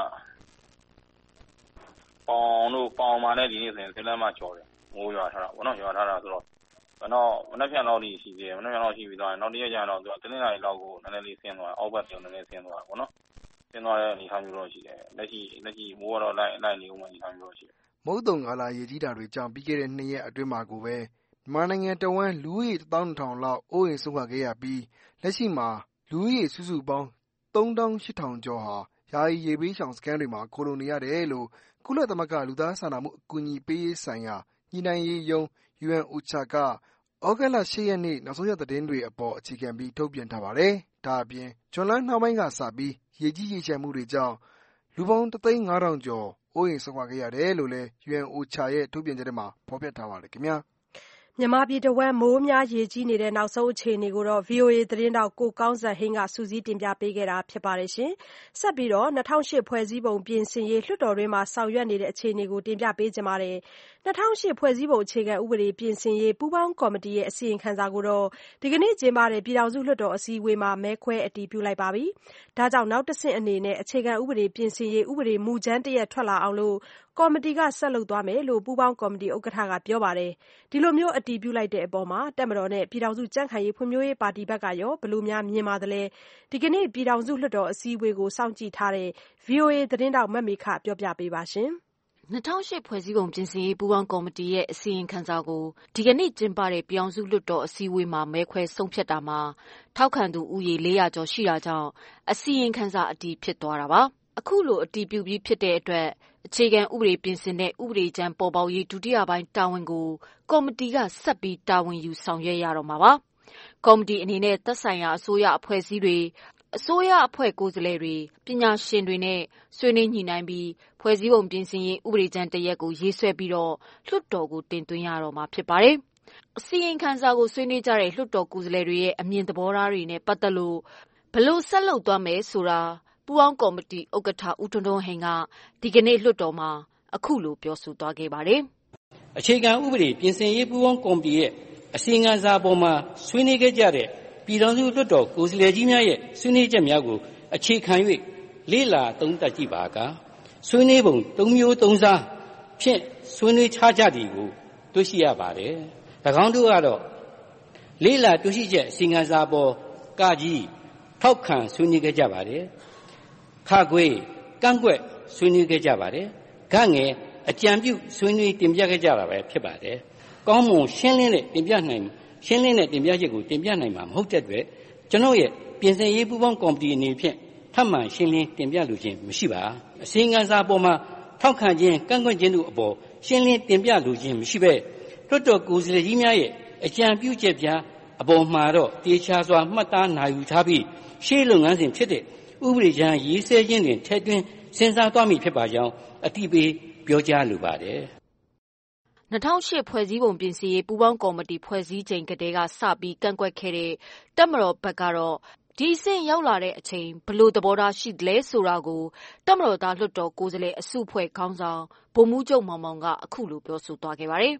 ပေါင်တို့ပေါင်မာနဲ့ဒီနေ့ဆိုရင်တဲလက်မကျော်တယ်မိုးရွာထားတာပေါ့နော်ရွာထားတာဆိုတော့တော့မနှက်ပြန်တော့ဒီရှိသေးတယ်မနှက်ပြန်တော့ရှိပြီးတော့နောက်တစ်ရက်ကျတော့သူကတင်းလိုက်လောက်ကိုနည်းနည်းလေးဆင်းသွားအောက်ဘက်ပြောင်းနည်းနည်းဆင်းသွားပေါ့နော်ဆင်းသွားတဲ့အနေအထားမျိုးတော့ရှိတယ်လက်ရှိလက်ရှိမိုးကတော့လိုက်လိုက်နေဦးမှအနေအထားမျိုးတော့ရှိတယ်မုတ်တုံကာလာရေကြီးတာတွေကြောင့်ပြီးခဲ့တဲ့နှစ်ရက်အတွင်းမှာကိုပဲမြန်မာနိုင်ငံတဝန်းလူဦးရေတစ်သောင်းနှစ်ထောင်လောက်အိုးအိမ်ဆုံးခွာခဲ့ရပြီးလက်ရှိမှာလူဦးရေစုစုပေါင်းသုံးသောင်းရှစ်ထောင်ကျော်ဟာယာယီရေဘေးရှောင်စခန်းတွေမှာခိုလှုံနေရတယ်လို့ကုလသမဂ္ဂလူသားစာနာမှုအကူအညီပေးရေးဆိုင်ရာညှိနှိုင်းရေးရုံး ယူအန် အိုချာ ကဩဂုတ်လရှစ်ရက်နေ့နောက်ဆုံးရသတင်းတွေအပေါ်အခြေခံပြီးထုတ်ပြန်ထားပါတယ်။ဒါအပြင်ဇွန်လနှောင်းပိုင်းကစပြီးရေကြီးရေလျှံမှုတွေကြောင့်လူပေါင်းတစ်သိန်းငါးထောင်ကျော်အိုးအိမ်ဆုံးခွာခဲ့ရတယ်လို့လည်း ယူအန် အိုချာ ရဲ့ထုတ်ပြန်ချက်ထဲမှာဖော်ပြထားပါတယ်ခင်ဗျာ။မြန်မာပြည်တဝန်းမိုးများရေကြီးနေတဲ့နောက်ဆုံးအခြေအနေကိုတော့ ဗွီအိုအေသတင်းထောက်ကိုကောင်းစံဟိန်းကစုစည်းတင်ပြပေးခဲ့တာဖြစ်ပါတယ်ရှင်။ဆက်ပြီးတော့၂၀၀၈ဖွဲ့စည်းပုံပြင်ဆင်ရေးလွှတ်တော်တွင်းမှာဆောင်ရွက်နေတဲ့အခြေအနေကိုတင်ပြပေးကြပါမယ်။၂၀၀၈ဖွဲ့စည်းပုံအခြေခံဥပဒေပြင်ဆင်ရေးပူးပေါင်းကော်မတီရဲ့အစီရင်ခံစာကိုတော့ဒီကနေ့ကျင်းပတဲ့ပြည်ထောင်စုလွှတ်တော်အစည်းအဝေးမှာမဲခွဲအတည်ပြုလိုက်ပါပြီ။ဒါကြောင့်နောက်တစ်ဆင့်အနေနဲ့အခြေခံဥပဒေပြင်ဆင်ရေးဥပဒေမူကြမ်းတစ်ရပ်ထွက်လာအောင်လို့ကော်မတီကဆက်လုပ်သွားမယ်လို့ပူးပေါင်းကော်မတီဥက္ကဋ္ဌကပြောပါတယ်။ဒီလိုမျိုးအတည်ပြုလိုက်တဲ့အပေါ်မှာတပ်မတော်နဲ့ပြည်ထောင်စုကြံ့ခိုင်ရေးဖွံ့ဖြိုးရေးပါတီဘက်ကရောဘယ်လိုများမြင်ပါသလဲ။ဒီကနေ့ပြည်ထောင်စုလွှတ်တော်အစည်းအဝေးကိုစောင့်ကြည့်ထားတဲ့ ဗွီအိုအေသတင်းထောက်မမေခပြောပြပေးပါရှင်။၂၀၀၈ဖွဲ့စည်းပုံပြင်ဆင်ရေးပူးပေါင်းကော်မတီရဲ့အစီရင်ခံစာကိုဒီကနေ့ကျင်းပတဲ့ပြည်ထောင်စုလွှတ်တော်အစည်းအဝေးမှာမဲခွဲဆုံးဖြတ်တာမှာထောက်ခံသူဦးရေလေးရာကျော်ရှိတာကြောင့်အစီရင်ခံစာအတည်ဖြစ်သွားတာပါ။အခုလိုအတည်ပြုပြီးဖြစ်တဲ့အတွက်အခြေခံဥပဒေပြင်ဆင်တဲ့ဥပဒေကြမ်းပေါ်ပေါက်ရေးဒုတိယပိုင်းတာဝန်ကိုကော်မတီကဆက်ပြီးတာဝန်ယူဆောင်ရွက်ရတော့မှာပါ။ကော်မတီအနေနဲ့သက်ဆိုင်ရာအစိုးရအဖွဲ့အစည်းတွေအစိုးရအဖွဲ့ကိုယ်စားလှယ်တွေပညာရှင်တွေနဲ့ဆွေးနွေးညှိနှိုင်းပြီးဖွဲ့စည်းပုံပြင်ဆင်ရေးဥပဒေကြမ်းတစ်ရပ်ကိုရေးဆွဲပြီးတော့လွှတ်တော်ကိုတင်သွင်းရတော့မှာဖြစ်ပါတယ်။အစီရင်ခံစာကိုဆွေးနွေးကြတဲ့လွှတ်တော်ကိုယ်စားလှယ်တွေရဲ့အမြင်သဘောထားတွေနဲ့ပတ်သက်လို့ဘယ်လိုဆက်လုပ်သွားမယ်ဆိုတာပူးပေါင်းကော်မတီဥက္ကဋ္ဌဦးထွန်းထွန်းဟိန်ကဒီကနေ့လွှတ်တော်မှာအခုလိုပြောဆိုသွားခဲ့ပါတယ်။အခြေခံဥပဒေပြင်ဆင်ရေးပူးပေါင်းကော်မတီရဲ့အစီရင်ခံစာပေါ်မှာဆွေးနွေးခဲ့ကြတဲ့ပြည်ထောင်စုလွှတ်တော်ကိုယ်စားလှယ်ကြီးများရဲ့ဆွေးနွေးချက်များကိုအခြေခံ၍လေ့လာသုံးသပ်ကြည့်ပါကဆွေးနွေးပုံသုံးမျိုးသုံးစားဖြင့်ဆွေးနွေးခြားကြသည်ကိုတွေ့ရှိရပါတယ်။၎င်းတို့ကတော့လေ့လာတွေ့ရှိချက်အစီရင်ခံစာပေါ်ကကြီးထောက်ခံဆွေးနွေးခဲ့ကြပါတယ်။ခခွေကန့်ကွက်ဆွေးနွေးခဲ့ကြပါတယ်။ဂငယ်အကြံပြုဆွေးနွေးတင်ပြခဲ့ကြတာပဲဖြစ်ပါတယ်။ကောင်းမွန်ရှင်းလင်းတဲ့တင်ပြနိုင်ရှင်းလင်းတဲ့တင်ပြချက်ကိုတင်ပြနိုင်မှာမဟုတ်တဲ့အတွက်ကျွန်တော်ရဲ့ပြင်ဆင်ရေးပူးပေါင်းကော်မတီအနေဖြင့်ထပ်မံရှင်းလင်းတင်ပြလိုခြင်းမရှိပါအစီရင်ခံစာပေါ်မှာထောက်ခံခြင်းကန့်ကွက်ခြင်းတို့အပေါ်ရှင်းလင်းတင်ပြလိုခြင်းမရှိပဲလွှတ်တော်ကိုယ်စားလှယ်ကြီးများရဲ့အကြံပြုချက်ပြအပေါ်မှာတော့တေချာစွာမှတ်သားနိုင်ယူထားပြီးရှေ့လုပ်ငန်းစဉ်ဖြစ်တဲ့ဥပဒေကြမ်းရေးဆွဲခြင်းတွင်ထည့်သွင်းစဉ်းစားသွားမည်ဖြစ်ပါကြောင်းအတိပေးပြောကြားလိုပါတယ်၂၀၀၈ဖွဲ့စည်းပုံပြင်ဆင်ရေးပူးပေါင်းကော်မတီဖွဲ့စည်းချိန်ကတည်းကစပြီးကန့်ကွက်ခဲ့တဲ့တပ်မတော်ဘက်ကတော့ဒီအဆင့်ရောက်လာတဲ့အချိန်ဘလို့သဘောထားရှိသလဲဆိုတာကိုတပ်မတော်သားလွှတ်တော်ကိုယ်စားလှယ်အစုအဖွဲ့ခေါင်းဆောင်ဗိုလ်မှူးချုပ်မောင်မောင်ကအခုလိုပြောဆိုသွားခဲ့ပါတယ်။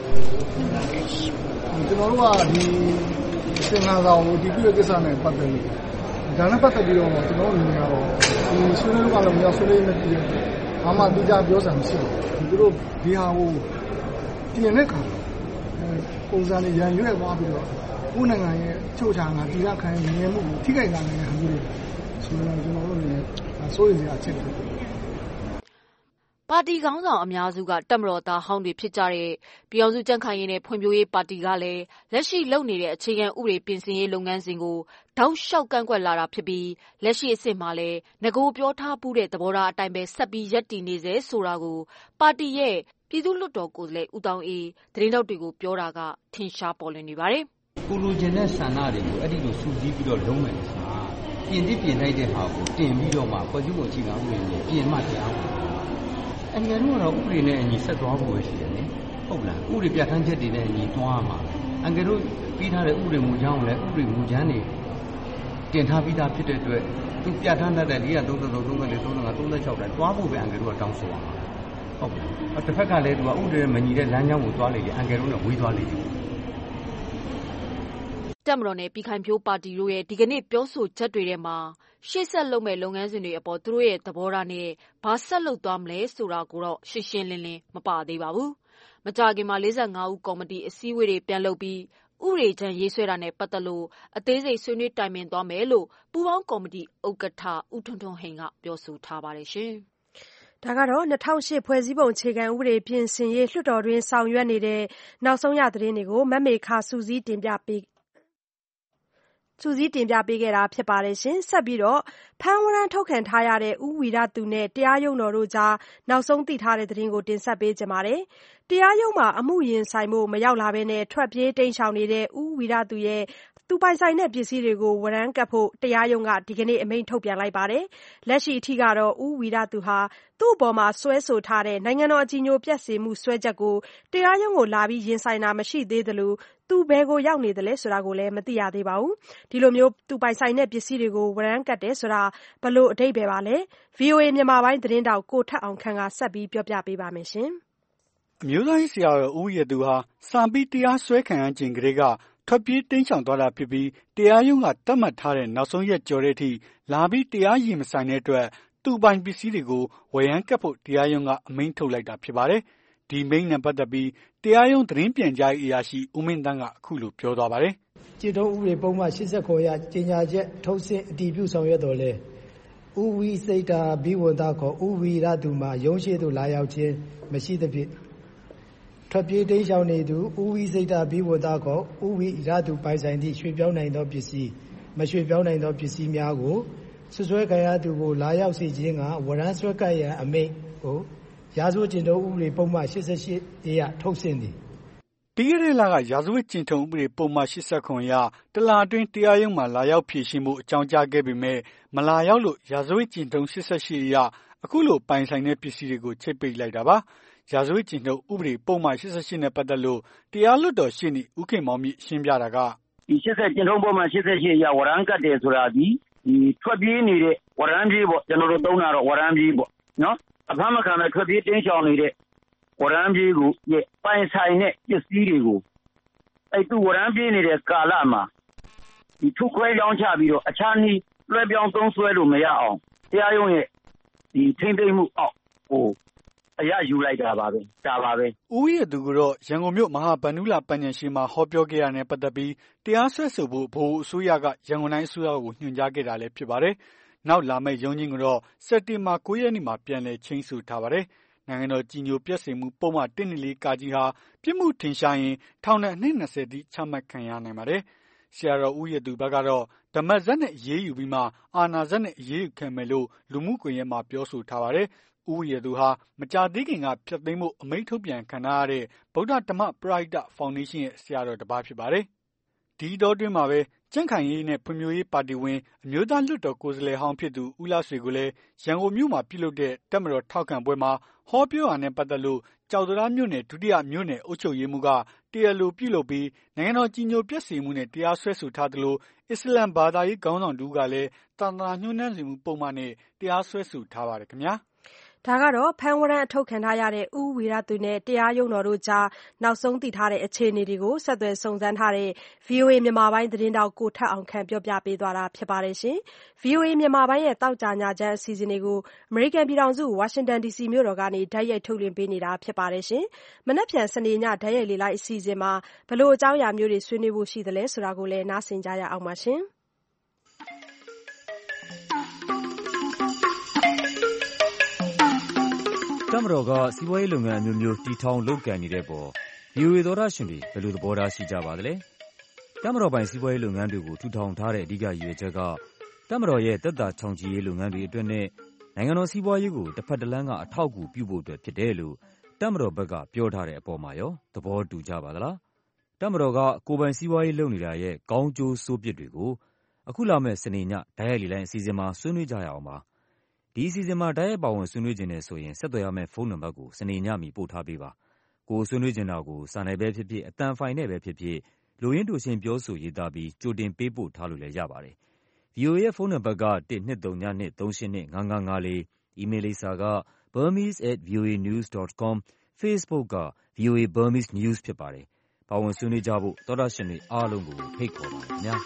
ကျွန်တော်တို့ကဒီစင်ကာဆောင်ကိုဒီပြည့်ကိစ္စနဲ့ပတ်သက်လို့ဒါနဲ့ပတ်သက်ပြီးတော့ကျွန်တော်တို့အနေနဲ့ကတော့ဒီဆွေးနွေးလို့ကလည်းမရောက်ဆွေးနွေးနေပြီ။ဘာမှတိကျပြောစရာမရှိဘူး။သူတို့ဒီဟာကိုပြင်တဲ့ခါပုံစံနဲ့ရန်ရွက်သွားပြီးတော့ကိုယ်နိုင်ငံရဲ့ချို့ချာငါပြည်ရခိုင်နေမှုကိုထိခိုက်လာနေတဲ့ဟာမျိုးတွေဆိုတော့ကျွန်တော်တို့လည်းစိုးရိမ်စရာဖြစ်တယ်ပါတီခေါင်းဆောင်အများစုကတပ်မတော်သားဟောင်းတွေဖြစ်ကြတဲ့ပြည်အောင်စုကြံ့ခိုင်ရေးနဲ့ဖွံ့ဖြိုးရေးပါတီကလည်းလက်ရှိလုပ်နေတဲ့အခြေခံဥပဒေပြင်ဆင်ရေးလုပ်ငန်းစဉ်ကိုတောက်လျှောက်ကန့်ကွက်လာတာဖြစ်ပြီးလက်ရှိအဆင့်မှာလည်းငကိုပြောထားမှုတဲ့သဘောထားအတိုင်းပဲဆက်ပြီးရပ်တည်နေစေဆိုတာကိုပါတီရဲ့ပြည်သူ့လွှတ်တော်ကိုယ်စားလှယ်ဦးတောင်အေးသတင်းတောက်တွေကိုပြောတာကထင်ရှားပေါ်လွင်နေပါတယ်။ကိုလူချင်းတဲ့ဆန္ဒတွေကိုအဲ့ဒီလိုစုစည်းပြီးတော့လုံးမယ်ဆိုတာဒီပြင်သစ်ပြင်လိုက်တဲ့ဟာကိုတင်ပြီးတော့မှဖွဲ့စည်းပုံအခြေခံဥပဒေနဲ့ပြင်မှတရားဝင်အန်ကယ်တို့ကတော့ဥပဒေနဲ့အညီဆက်သွားဖို့ပဲရှိတယ်လေဟုတ်လားဥပဒေပြဋ္ဌာန်းချက်တွေနဲ့အညီသွားမှာအန်ကယ်တို့ပြီးထားတဲ့ဥပဒေမူကြမ်းကိုလည်းဥပဒေမူကြမ်းတွေတင်ထားပြီးသားဖြစ်တဲ့အတွက်သူပြဋ္ဌာန်းတတ်တဲ့၄၃၃ ၃၄ ၃၅ ၃၆တိုင်းသွားဖို့ပဲအန်ကယ်တို့ကတောင်းဆိုရမှာဟုတ်လားတစ်ဖက်ကလည်းသူကဥပဒေမညီတဲ့လမ်းကြောင်းကိုသွားလေလေအန်ကယ်တို့နဲ့ဝေးသွားလေလေတပ်မတော်နဲ့ပြည်ခိုင်ဖြိုးပါတီတို့ရဲ့ဒီကနေ့ပြောဆိုချက်တွေထဲမှာရှေ့ဆက်လုပ်မဲ့လုပ်ငန်းစဉ်တွေအပေါ်သူတို့ရဲ့သဘောထားနဲ့ဘာဆက်လုပ်သွားမလဲဆိုတာကိုတော့ရှင်းရှင်းလင်းလင်းမပါသေးပါဘူး။မကြာခင်မှာ၄၅ဦးကော်မတီအစည်းအဝေးတွေပြန်လုပ်ပြီးဥပဒေကြမ်းရေးဆွဲတာနဲ့ပတ်သက်လို့အသေးစိတ်ဆွေးနွေးတိုင်ပင်သွားမယ်လို့ပူးပေါင်းကော်မတီဥက္ကဋ္ဌဦးထွန်းထွန်းဟိန်ကပြောဆိုထားပါတယ်ရှင်။ဒါကတော့၂၀၀၈ဖွဲ့စည်းပုံအခြေခံဥပဒေပြင်ဆင်ရေးလွှတ်တော်တွင်ဆောင်ရွက်နေတဲ့နောက်ဆုံးရသတင်းတွေကိုမမေခစုစည်းတင်ပြပေးစူးစီးတင်ပြပေးခဲ့တာဖြစ်ပါတယ်ရှင်။ဆက်ပြီးတော့ဖမ်းဝရမ်းထုတ်ခံထားရတဲ့ဦးဝီရသူနဲ့တရားရုံးတော်တို့ကြားနောက်ဆုံးသိထားတဲ့သတင်းကိုတင်ဆက်ပေးကြပါမယ်။တရားရုံးမှာအမှုရင်ဆိုင်မှုမရောက်လာဘဲနဲ့ထွက်ပြေးတိမ်းရှောင်နေတဲ့ဦးဝီရသူရဲ့သူပိုင်ဆိုင်တဲ့ပစ္စည်းတွေကိုဝရမ်းကပ်ဖို့တရားရုံးကဒီကနေ့အမိန့်ထုတ်ပြန်လိုက်ပါတယ်။လက်ရှိအထိကတော့ဦးဝီရသူဟာသူ့အပေါ်မှာစွဲဆိုထားတဲ့နိုင်ငံတော်အကြည်ညိုပျက်စေမှုစွဲချက်ကိုတရားရုံးကိုလာပြီးရင်ဆိုင်တာမရှိသေးသလိုသူဘယ်ကိုရောက်နေသလဲဆိုတာကိုလည်းမသိရသေးပါဘူး။ဒီလိုမျိုးသူပိုင်ဆိုင်တဲ့ပစ္စည်းတွေကိုဝရမ်းကပ်တယ်ဆိုတာဘလို့အဓိပ္ပာယ်ပါလဲ။ ဗွီအိုအေမြန်မာပိုင်းသတင်းတောက်ကိုထက်အောင်ခန့်ကဆက်ပြီးပြောပြပေးပါမယ်ရှင်။အမျိုးသားရေးဆရာတော်ဦးဝီရသူဟာစံပြီးတရားစွဲခံရခြင်းကလေးကထွက်ပြေးတိမ်းရှောင်သွားတာဖြစ်ပြီးတရားရုံးကသတ်မှတ်ထားတဲ့နောက်ဆုံးရက်ကျော်တဲ့အထိလာပြီးတရားရင်မဆိုင်တဲ့အတွက်သူ့ပိုင်ပစ္စည်းတွေကိုဝရမ်းကပ်ဖို့တရားရုံးကအမိန့်ထုတ်လိုက်တာဖြစ်ပါတယ်။ဒီမိန့်နဲ့ပတ်သက်ပြီးတရားရုံးသတင်းပြန်ကြားရေးအရာရှိဦးမင်းသန်းကအခုလိုပြောသွားပါတယ်။ကျင့်ထုံးဥပဒေပုံမှန်၈၉အရကြေညာချက်ထုတ်ဆင့်အတည်ပြုဆောင်ရွက်တော်လဲဦးဝီစိတ်တာဘိဝန္တခေါ်ဦးဝီရသူမှာရုံးရှိသို့လာရောက်ခြင်းမရှိသဖြင့်ထွက်ပြေးတိမ်းရှောင်နေသူဦးဝီစိတ်တာဘိဝန္တခေါ်ဦးဝီရသူပိုင်ဆိုင်သည့်ရွှေပြောင်းနိုင်သောပစ္စည်းမရွှေပြောင်းနိုင်သောပစ္စည်းများကိုဆွဆွဲခံရသူကိုလာရောက်စေခြင်းကဝရမ်းဆွဲကပ်ရန်အမိန့်ကိုရာဇဝတ်ကျင့်ထုံးဥပဒေပုံမှန်၈၈အရထုတ်ဆင့်သည်ပြီးခဲ့တဲ့လကရာဇဝတ်ကျင့်ထုံးဥပဒေပုံမှန်၈၉အရတလအတွင်းတရားရုံးမှာလာရောက်ဖြေရှင်းမှုအကြောင်းကြားခဲ့ပေမဲ့မလာရောက်လို့ရာဇဝတ်ကျင့်ထုံး၈၈အရအခုလိုပိုင်ဆိုင်တဲ့ပစ္စည်းတွေကိုချိတ်ပိတ်လိုက်တာပါရာဇဝတ်ကျင့်ထုံးဥပဒေပုံမှန်၈၈နဲ့ပတ်သက်လို့တရားလွှတ်တော်ရှေ့နေဦးခင်မောင်မြင့်ရှင်းပြတာကဒီ၈၀ကျင့်ထုံးပုံမှန်၈၈အရဝရမ်းကတ်တယ်ဆိုတာဒီဒီထွက်ပြေးနေတဲ့ဝရမ်းပြေးပေါ့ကျွန်တော်တို့သုံးတာတော့ဝရမ်းပြေးပေါ့နော်အဖမ်းမခံတဲ့ထွက်ပြေးတင်းရှောင်နေတဲ့ဝရမ်းပြေးကိုရဲ့ပိုင်ဆိုင်တဲ့ပစ္စည်းတွေကိုအဲ့သူဝရမ်းပြေးနေတဲ့ကာလမှာဒီထုတ်ခွဲကြောင်းချပြီးတော့အခြားနည်းလွှဲပြောင်းသုံးစွဲလို့မရအောင်တရားရုံးရဲ့ဒီထိမ့်သိမ်းမှုအောက်ဟိုအရယူလိုက်တာပါပဲဒါပါပဲဦးရသူကတော့ရန်ကုန်မြို့မဟာဗန္ဓုလပညာရှင်မှာဟောပြောခဲ့ရတဲ့ပတ်သက်ပြီးတရားစွဲဆိုဖို့ဗဟိုအစိုးရကရန်ကုန်တိုင်းအစိုးရကိုညွှန်ကြားခဲ့တာလည်းဖြစ်ပါတယ်နောက်လာမယ့်ရုံးချင်းကတော့စက်တင်ဘာ၉ရက်နေ့မှာပြန်လည်ချိန်းဆိုထားပါတယ်နိုင်ငံတော်ကြီးညိုပျက်စေမှုပုံမှန်၁၂၄ကာကြီးဟာပြစ်မှုထင်ရှားရင်ထောင်ဒဏ်အနှစ်၂၀တိချမှတ်ခံရနိုင်ပါတယ်ဆရာတော်ဦးရသူဘက်ကတော့ဓမ္မဇက်နဲ့အေးအေးယူပြီးမှအာဏာဇက်နဲ့အေးအေးယူခံမယ်လို့လူမှုကွန်ရက်မှာပြောဆိုထားပါတယ်ဦးရသူဟာမကြာသေးခင်ကဖျက်သိမ်းမှုအမိန့်ထုတ်ပြန်ခံထားရတဲ့ဗုဒ္ဓဓမ္မပရိဟိတဖောင်ဒေးရှင်းရဲ့ဆရာတော်တစ်ပါးဖြစ်ပါတယ်ဒီတော့တွင်မှာပဲကြန့်ခိုင်ရေးနဲ့ဖွံ့ဖြိုးရေးပါတီဝင်အမျိုးသားလွှတ်တော်ကိုယ်စားလှယ်ဟောင်းဖြစ်သူဦးလှဆွေကိုလည်းရန်ကုန်မြို့မှာပြုလုပ်တဲ့တပ်မတော်ထောက်ခံပွဲမှာဟောပြောတာနဲ့ပတ်သက်လို့ကြောက်တရားမြို့နယ်ဒုတိယမြို့နယ်အုပ်ချုပ်ရေးမှူးကတရားလိုပြုလုပ်ပြီးနိုင်ငံတော်ကြီးညိုပျက်စေမှုနဲ့တရားစွဲဆိုထားသလိုအစ္စလမ်ဘာသာရေးခေါင်းဆောင်တူကလည်းတာသနာညှိုးနှံစေမှုပုံမှန်နဲ့တရားစွဲဆိုထားပါတယ်ခင်ဗျာဒါကတော့ဖမ်းဝရမ်းအထုတ်ခံထားရတဲ့ဦးဝီရသူနဲ့တရားရုံးတော်တို့ကြားနောက်ဆုံးသိထားတဲ့အခြေအနေတွေကိုဆက်သွယ်စုံစမ်းထားတဲ့ ဗွီအိုအေမြန်မာပိုင်းသတင်းတောက်ကိုထက်အောင်ခန့်ပြောပြပေးသွားတာဖြစ်ပါတယ်ရှင်။ ဗွီအိုအေမြန်မာပိုင်းရဲ့တောက်ကြညချမ်းအစီအစဉ်တွေကိုအမေရိကန်ပြည်ထောင်စုဝါရှင်တန်ဒီစီမြို့တော်ကနေဓာတ်ရိုက်ထုတ်လွှင့်ပေးနေတာဖြစ်ပါတယ်ရှင်။မနက်ဖြန်စနေညဓာတ်ရိုက်လေလိုက်အစီအစဉ်မှာဘလို့အကြောင်းအရာမျိုးတွေဆွေးနွေးဖို့ရှိသလဲဆိုတာကိုလည်းနားဆင်ကြရအောင်ပါရှင်။တပ်မတော်ကစီးပွားရေးလုပ်ငန်းအမျိုးမျိုးတီထောင်လုပ်ကိုင်နေတဲ့အပေါ် ဗွီအိုအေသောတာရှင်တွေဘယ်လိုသဘောထားရှိကြပါသလဲ။တပ်မတော်ပိုင်စီးပွားရေးလုပ်ငန်းတွေကိုထူထောင်ထားတဲ့အဓိကရည်ရွယ်ချက်ကတပ်မတော်ရဲ့သက်သာချောင်ချီရေးလုပ်ငန်းတွေအတွက်နဲ့နိုင်ငံတော်စီးပွားရေးကိုတစ်ဖက်တစ်လမ်းကအထောက်အကူပြုဖို့အတွက်ဖြစ်တယ်လို့တပ်မတော်ဘက်ကပြောထားတဲ့အပေါ်မှာရောသဘောတူကြပါသလား။တပ်မတော်ကကိုယ်ပိုင်စီးပွားရေးလုပ်နေတာရဲ့ကောင်းကျိုးဆိုးပြစ်တွေကိုအခုလာမယ့်စနေညတိုက်ရိုက်လေလိုင်းအစီအစဉ်မှာဆွေးနွေးကြရအောင်ပါ။ဒီအစီအစဉ်မှာတိုက်ရိုက်ပါဝင်ဆွေးနွေးခြင်းနဲ့ဆိုရင်ဆက်သွယ်ရမယ့်ဖုန်းနံပါတ်ကိုစနေညမီပို့ထားပေးပါ။ကိုဆွေးနွေးခြင်းတာကိုစာနယ်ပဲဖြစ်ဖြစ်အတန်ဖိုင်နဲ့ပဲဖြစ်ဖြစ်လိုရင်းတူရှင်ပြောဆိုရေးသားပြီးကြိုတင်ပေးပို့ထားလို့လည်းရပါတယ်။ ဗွီအိုအေ ရဲ့ဖုန်းနံပါတ်ကone two three zero two three eight two five five four အီးမေးလ်လိပ်စာက burmese at voanews dot com Facebook က ဗွီအိုအေ Burmese News ဖြစ်ပါတယ်။ပါဝင်ဆွေးနွေးကြဖို့သောတရှင်တွေအားလုံးကိုဖိတ်ခေါ်ပါတယ်ခင်ဗျာ။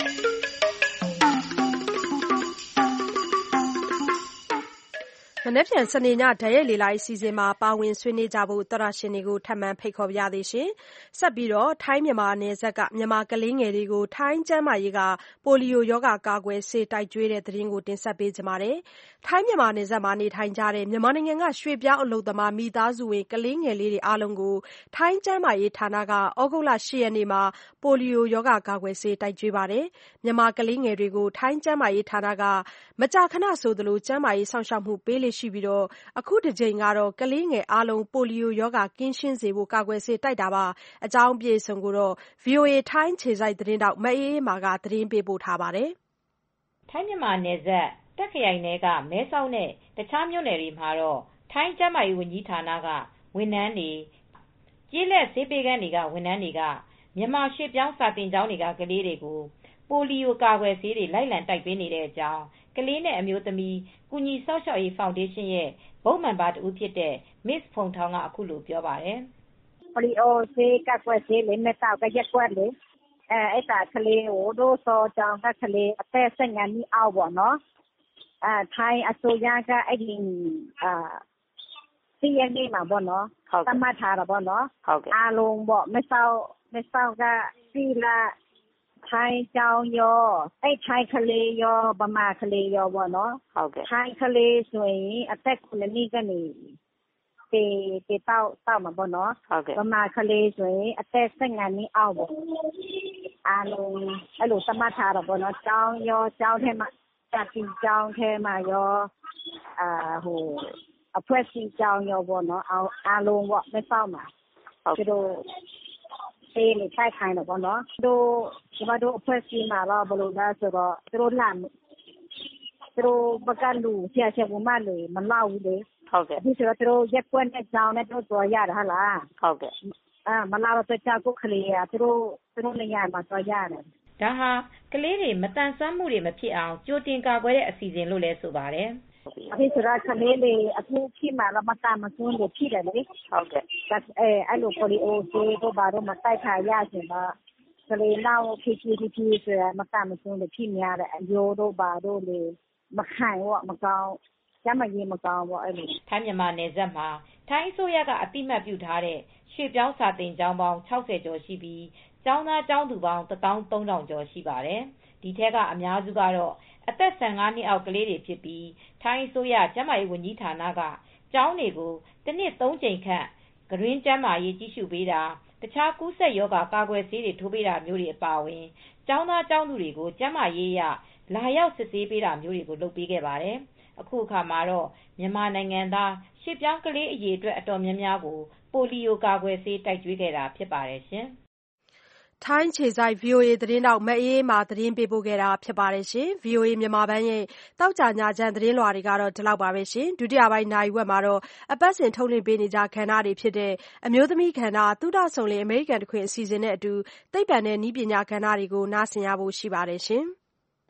မနက်ဖြန်စနေညဓာတ်ရိုက်လေလိုင်းအစီအစဉ်မှာပါဝင်ဆွေးနွေးကြဖို့သောတရှင်တွေကိုထပ်မံဖိတ်ခေါ်ပါရသေးရှင်။ဆက်ပြီးတော့ထိုင်းမြန်မာနယ်စပ်ကမြန်မာကလေးငယ်တွေကိုထိုင်းကျန်းမာရေးကပိုလီယိုရောဂါကာကွယ်ဆေးတိုက်ကျွေးတဲ့သတင်းကိုတင်ဆက်ပေးကြပါမယ်။ထိုင်းမြန်မာနယ်စပ်မှာနေထိုင်ကြတဲ့မြန်မာနိုင်ငံကရွှေ့ပြောင်းအလုပ်သမားမိသားစုဝင်ကလေးငယ်လေးတွေအားလုံးကိုထိုင်းကျန်းမာရေးဌာနကဩဂုတ်လeightရက်နေ့မှာပိုလီယိုရောဂါကာကွယ်ဆေးတိုက်ကျွေးပါတယ်။မြန်မာကလေးငယ်တွေကိုထိုင်းကျန်းမာရေးဌာနကမကြာခဏဆိုသလိုကျန်းမာရေးစောင့်ရှောက်မှုပေးလေရှိပြီးတော့အခုတစ်ကြိမ်ကတော့ကလေးငယ်အားလုံးပိုလီယိုရောဂါကင်းရှင်းစေဖို့ကာကွယ်ဆေးတိုက်တာပါအကြောင်းအပြည့်အစုံကိုတော့ ဗွီအိုအေ ထိုင်းခြေစိုက်သတင်းတောက်မအေးအေးမာကသတင်းပေးပို့ထားပါတယ်။ထိုင်းမြန်မာနယ်စပ်တက်ခရိုင်နယ်ကမဲဆောက်နဲ့တခြားမြို့နယ်တွေမှာတော့ထိုင်းကျန်းမာရေးဝန်ကြီးဌာနကဝန်ထမ်းတွေကျေးလက်ဆေးပေးခန်းတွေကဝန်ထမ်းတွေကမြန်မာရွှေ့ပြောင်းစာတင်ကျောင်းတွေကကလေးတွေကိုပိုလီယိုကာကွယ်ဆေးတွေလိုက်လံတိုက်ပေးနေတဲ့အကြောင်းကလေးနဲ့အမျိုးသမီးကူညီစောင့်ရှောက်ရေးဖောင်ဒေးရှင်းရဲ့ဘုတ်မှန်ပါတူဖြစ်တဲ့ Miss ဖုန်ထောင်ကအခုလိုပြောပါတယ်။ပိုလီယိုဆေးကာကွယ်ဆေးလေးနဲ့တောက်ကရက်ကွက်လေးအဲအဲ့ဒါကလေးကိုတို့စောကြောင်ကကလေးအသက်၁၅နှစ်အောက်ပေါ့နော်။အဲထိုင်းအစိုးရကအဲ့ဒီအာစီးရဲနေမှာပေါ့နော်။သတ်မှတ်ထားတာပေါ့နော်။အားလုံးပေါ့မဆောက်မဆောက်ကစီလာထိုင်းကျောင်းရောအဲ့ထိုင်းကလေးရောဗမာကလေးရောပေါ့နော်ဟုတ်ကဲ့ထိုင်းကလေးဆိုရင်အသက်ခုနှစ်နှစ်ကနေတေတေတောက်တောက်မှာပေါ့နော်ဟုတ်ကဲ့ဗမာကလေးဆိုရင်အသက်၁၅နှစ်အောက်ပေါ့အားလုံးအဲ့လိုသတ်မှတ်ထားတာပေါ့နော်ကျောင်းရောကျောင်းထဲမှာစာသင်ကျောင်းထဲမှာရောအာဟိုအဖွဲ့အစည်းကျောင်းရောပေါ့နော်အားလုံးပေါ့မဆောက်မှာဟုတ်ကဲ့ဆေးလေးထိုက်ခိုင်းတော့ပေါ့နော်တို့ဒီမှာတို့အဖွဲ့အစည်းမှာတော့ဘယ်လိုလဲဆိုတော့တို့လာတို့ဘကလူဆရာဆရာမတွေမလောက်ဘူးလေဟုတ်ကဲ့ဒီဆိုတော့တို့ရက်ကွက်နဲ့ကြောင်းနဲ့တို့တော်ရတာဟာလားဟုတ်ကဲ့အာမလာတော့ကြောက်ကိုခလေးရတို့တို့နေရာမှာတော်ရတယ်ဒါဟာကလေးတွေမတန်ဆွမ်းမှုတွေမဖြစ်အောင်ကြိုတင်ကာကွယ်တဲ့အစီအစဉ်လို့လည်းဆိုပါတယ်အခုဆိုတော့ကလေးလေးအခုဖြစ်မှာတော့မတမစွန်းလို့ဖြစ်တယ်လေဟုတ်ကဲ့အဲအဲ့လိုပိုလီအိုဆေးတို့ဘာလို့မတိုက်ခါရစင်တော့ကလေးနောက်ဖြစ်ဖြစ်ဖြစ်ဆိုတာမတမစွန်းလို့ဖြစ်များတယ်အယိုးတို့ဘာတို့လေမခိုင်တော့မကောင်းကျမကြီးမကောင်းပေါ့အဲ့လိုထိုင်းမြန်မာနယ်စပ်မှာထိုင်းအစိုးရကအတိမတ်ပြုထားတဲ့ရွှေ့ပြောင်းစာတင်ကျောင်းပေါင်း၆၀ကျော်ရှိပြီးကျောင်းသားကျောင်းသူပေါင်းတစ်သောင်းသုံးထောင်ကျော်ရှိပါတယ်ဒီထက်ကအများစုကတော့အသက်၁၅နှစ်အောက်ကလေးတွေဖြစ်ပြီးထိုင်းအစိုးရကျန်းမာရေးဝန်ကြီးဌာနကကျောင်းတွေကိုတစ်နှစ်သုံးကြိမ်ခန့်ဂရင်းကျန်းမာရေးကြီးစုပေးတာတခြားကူးစက်ရောဂါကာကွယ်ဆေးတွေထိုးပေးတာမျိုးတွေအပါအဝင်ကျောင်းသားကျောင်းသူတွေကိုကျန်းမာရေးအရလာရောက်စစ်ဆေးပေးတာမျိုးတွေကိုလုပ်ပေးခဲ့ပါတယ်အခုအခါမှာတော့မြန်မာနိုင်ငံသားရွှေ့ပြောင်းကလေးအရေအတွက်အတော်များများကိုပိုလီယိုကာကွယ်ဆေးတိုက်ကျွေးခဲ့တာဖြစ်ပါတယ်ရှင်ထိုင်းခြေစိုက် ဗွီအိုအေသတင်းတောက်မအေးအေးမာသတင်းပေးပို့ခဲ့တာဖြစ်ပါတယ်ရှင်။ ဗွီအိုအေမြန်မာပိုင်းရဲ့တောက်ကြညချမ်းသတင်းလွှာတွေကတော့ဒီလောက်ပါပဲရှင်။ဒုတိယပိုင်းနိုင်ဝက်မှာတော့အပတ်စဉ်ထုတ်လွှင့်ပေးနေကြကဏ္ဍတွေဖြစ်တဲ့အမျိုးသမီးကဏ္ဍသုဒဆုံလင်အမေရိကန်တခွင်အစီအစဉ်နဲ့အတူသိပ္ပံနဲ့နည်းပညာကဏ္ဍတွေကိုနားဆင်ရဖို့ရှိပါတယ်ရှင်။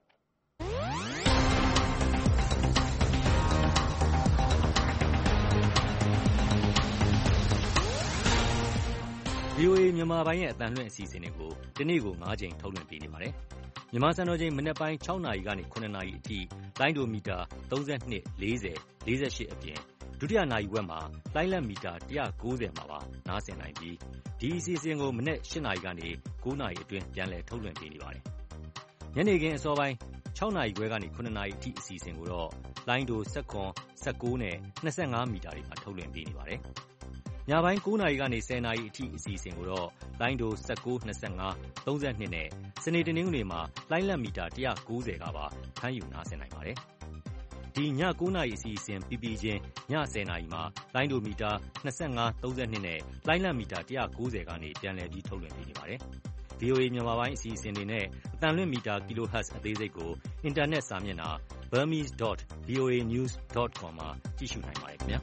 ဗွီအိုအေမြန်မာပိုင်းရဲ့အသံလွှင့်အစီအစဉ်တွေကိုဒီနေ့ကို၅ကြိမ်ထုတ်လွှင့်ပေးနေပါတယ်။မြန်မာစံတော်ချိန်မနက်ပိုင်း၆နာရီကနေ၇နာရီအထိလိုင်းဒိုမီတာ၃၂ ၄၀ ၄၈အပြင်ဒုတိယနာရီဝက်မှာလိုင်းလက်မီတာ၁၉၀မှာပါနားဆင်နိုင်ပြီးဒီအစီအစဉ်ကိုမနက်၈နာရီကနေ၉နာရီအတွင်းပြန်လည်ထုတ်လွှင့်ပေးနေပါတယ်။ညနေခင်းအစောပိုင်း၆နာရီခွဲကနေ၇နာရီအထိအစီအစဉ်ကိုတော့လိုင်းဒို၁၇ ၁၉နဲ့၂၅မီတာတွေမှာထုတ်လွှင့်ပေးနေပါတယ်။ညပိုင်း၉နာရီကနေ၁၀နာရီအထိအစီအစဉ်ကိုတော့လိုင်းဒို၁၉ ၂၅ ၃၂နဲ့စနေတနင်္ဂနွေမှာလိုင်းလက်မီတာ၁၉၀ကပါဖမ်းယူနားဆင်နိုင်ပါတယ်။ဒီည၉နာရီအစီအစဉ်ပြီးပြီးချင်းည၁၀နာရီမှာလိုင်းဒိုမီတာ၂၅ ၃၂နဲ့လိုင်းလက်မီတာ၁၉၀ကနေပြန်လည်ပြီးထုတ်လွှင့်ပေးနေပါတယ်။ဗွီအိုအေ မြန်မာပိုင်းအစီအစဉ်တွေနဲ့အသံလွှင့်မီတာ kilohertz အသေးစိတ်ကိုအင်တာနက်စာမျက်နှာ burmese dot voa news dot com မှာကြည့်ရှုနိုင်ပါတယ်ခင်ဗျာ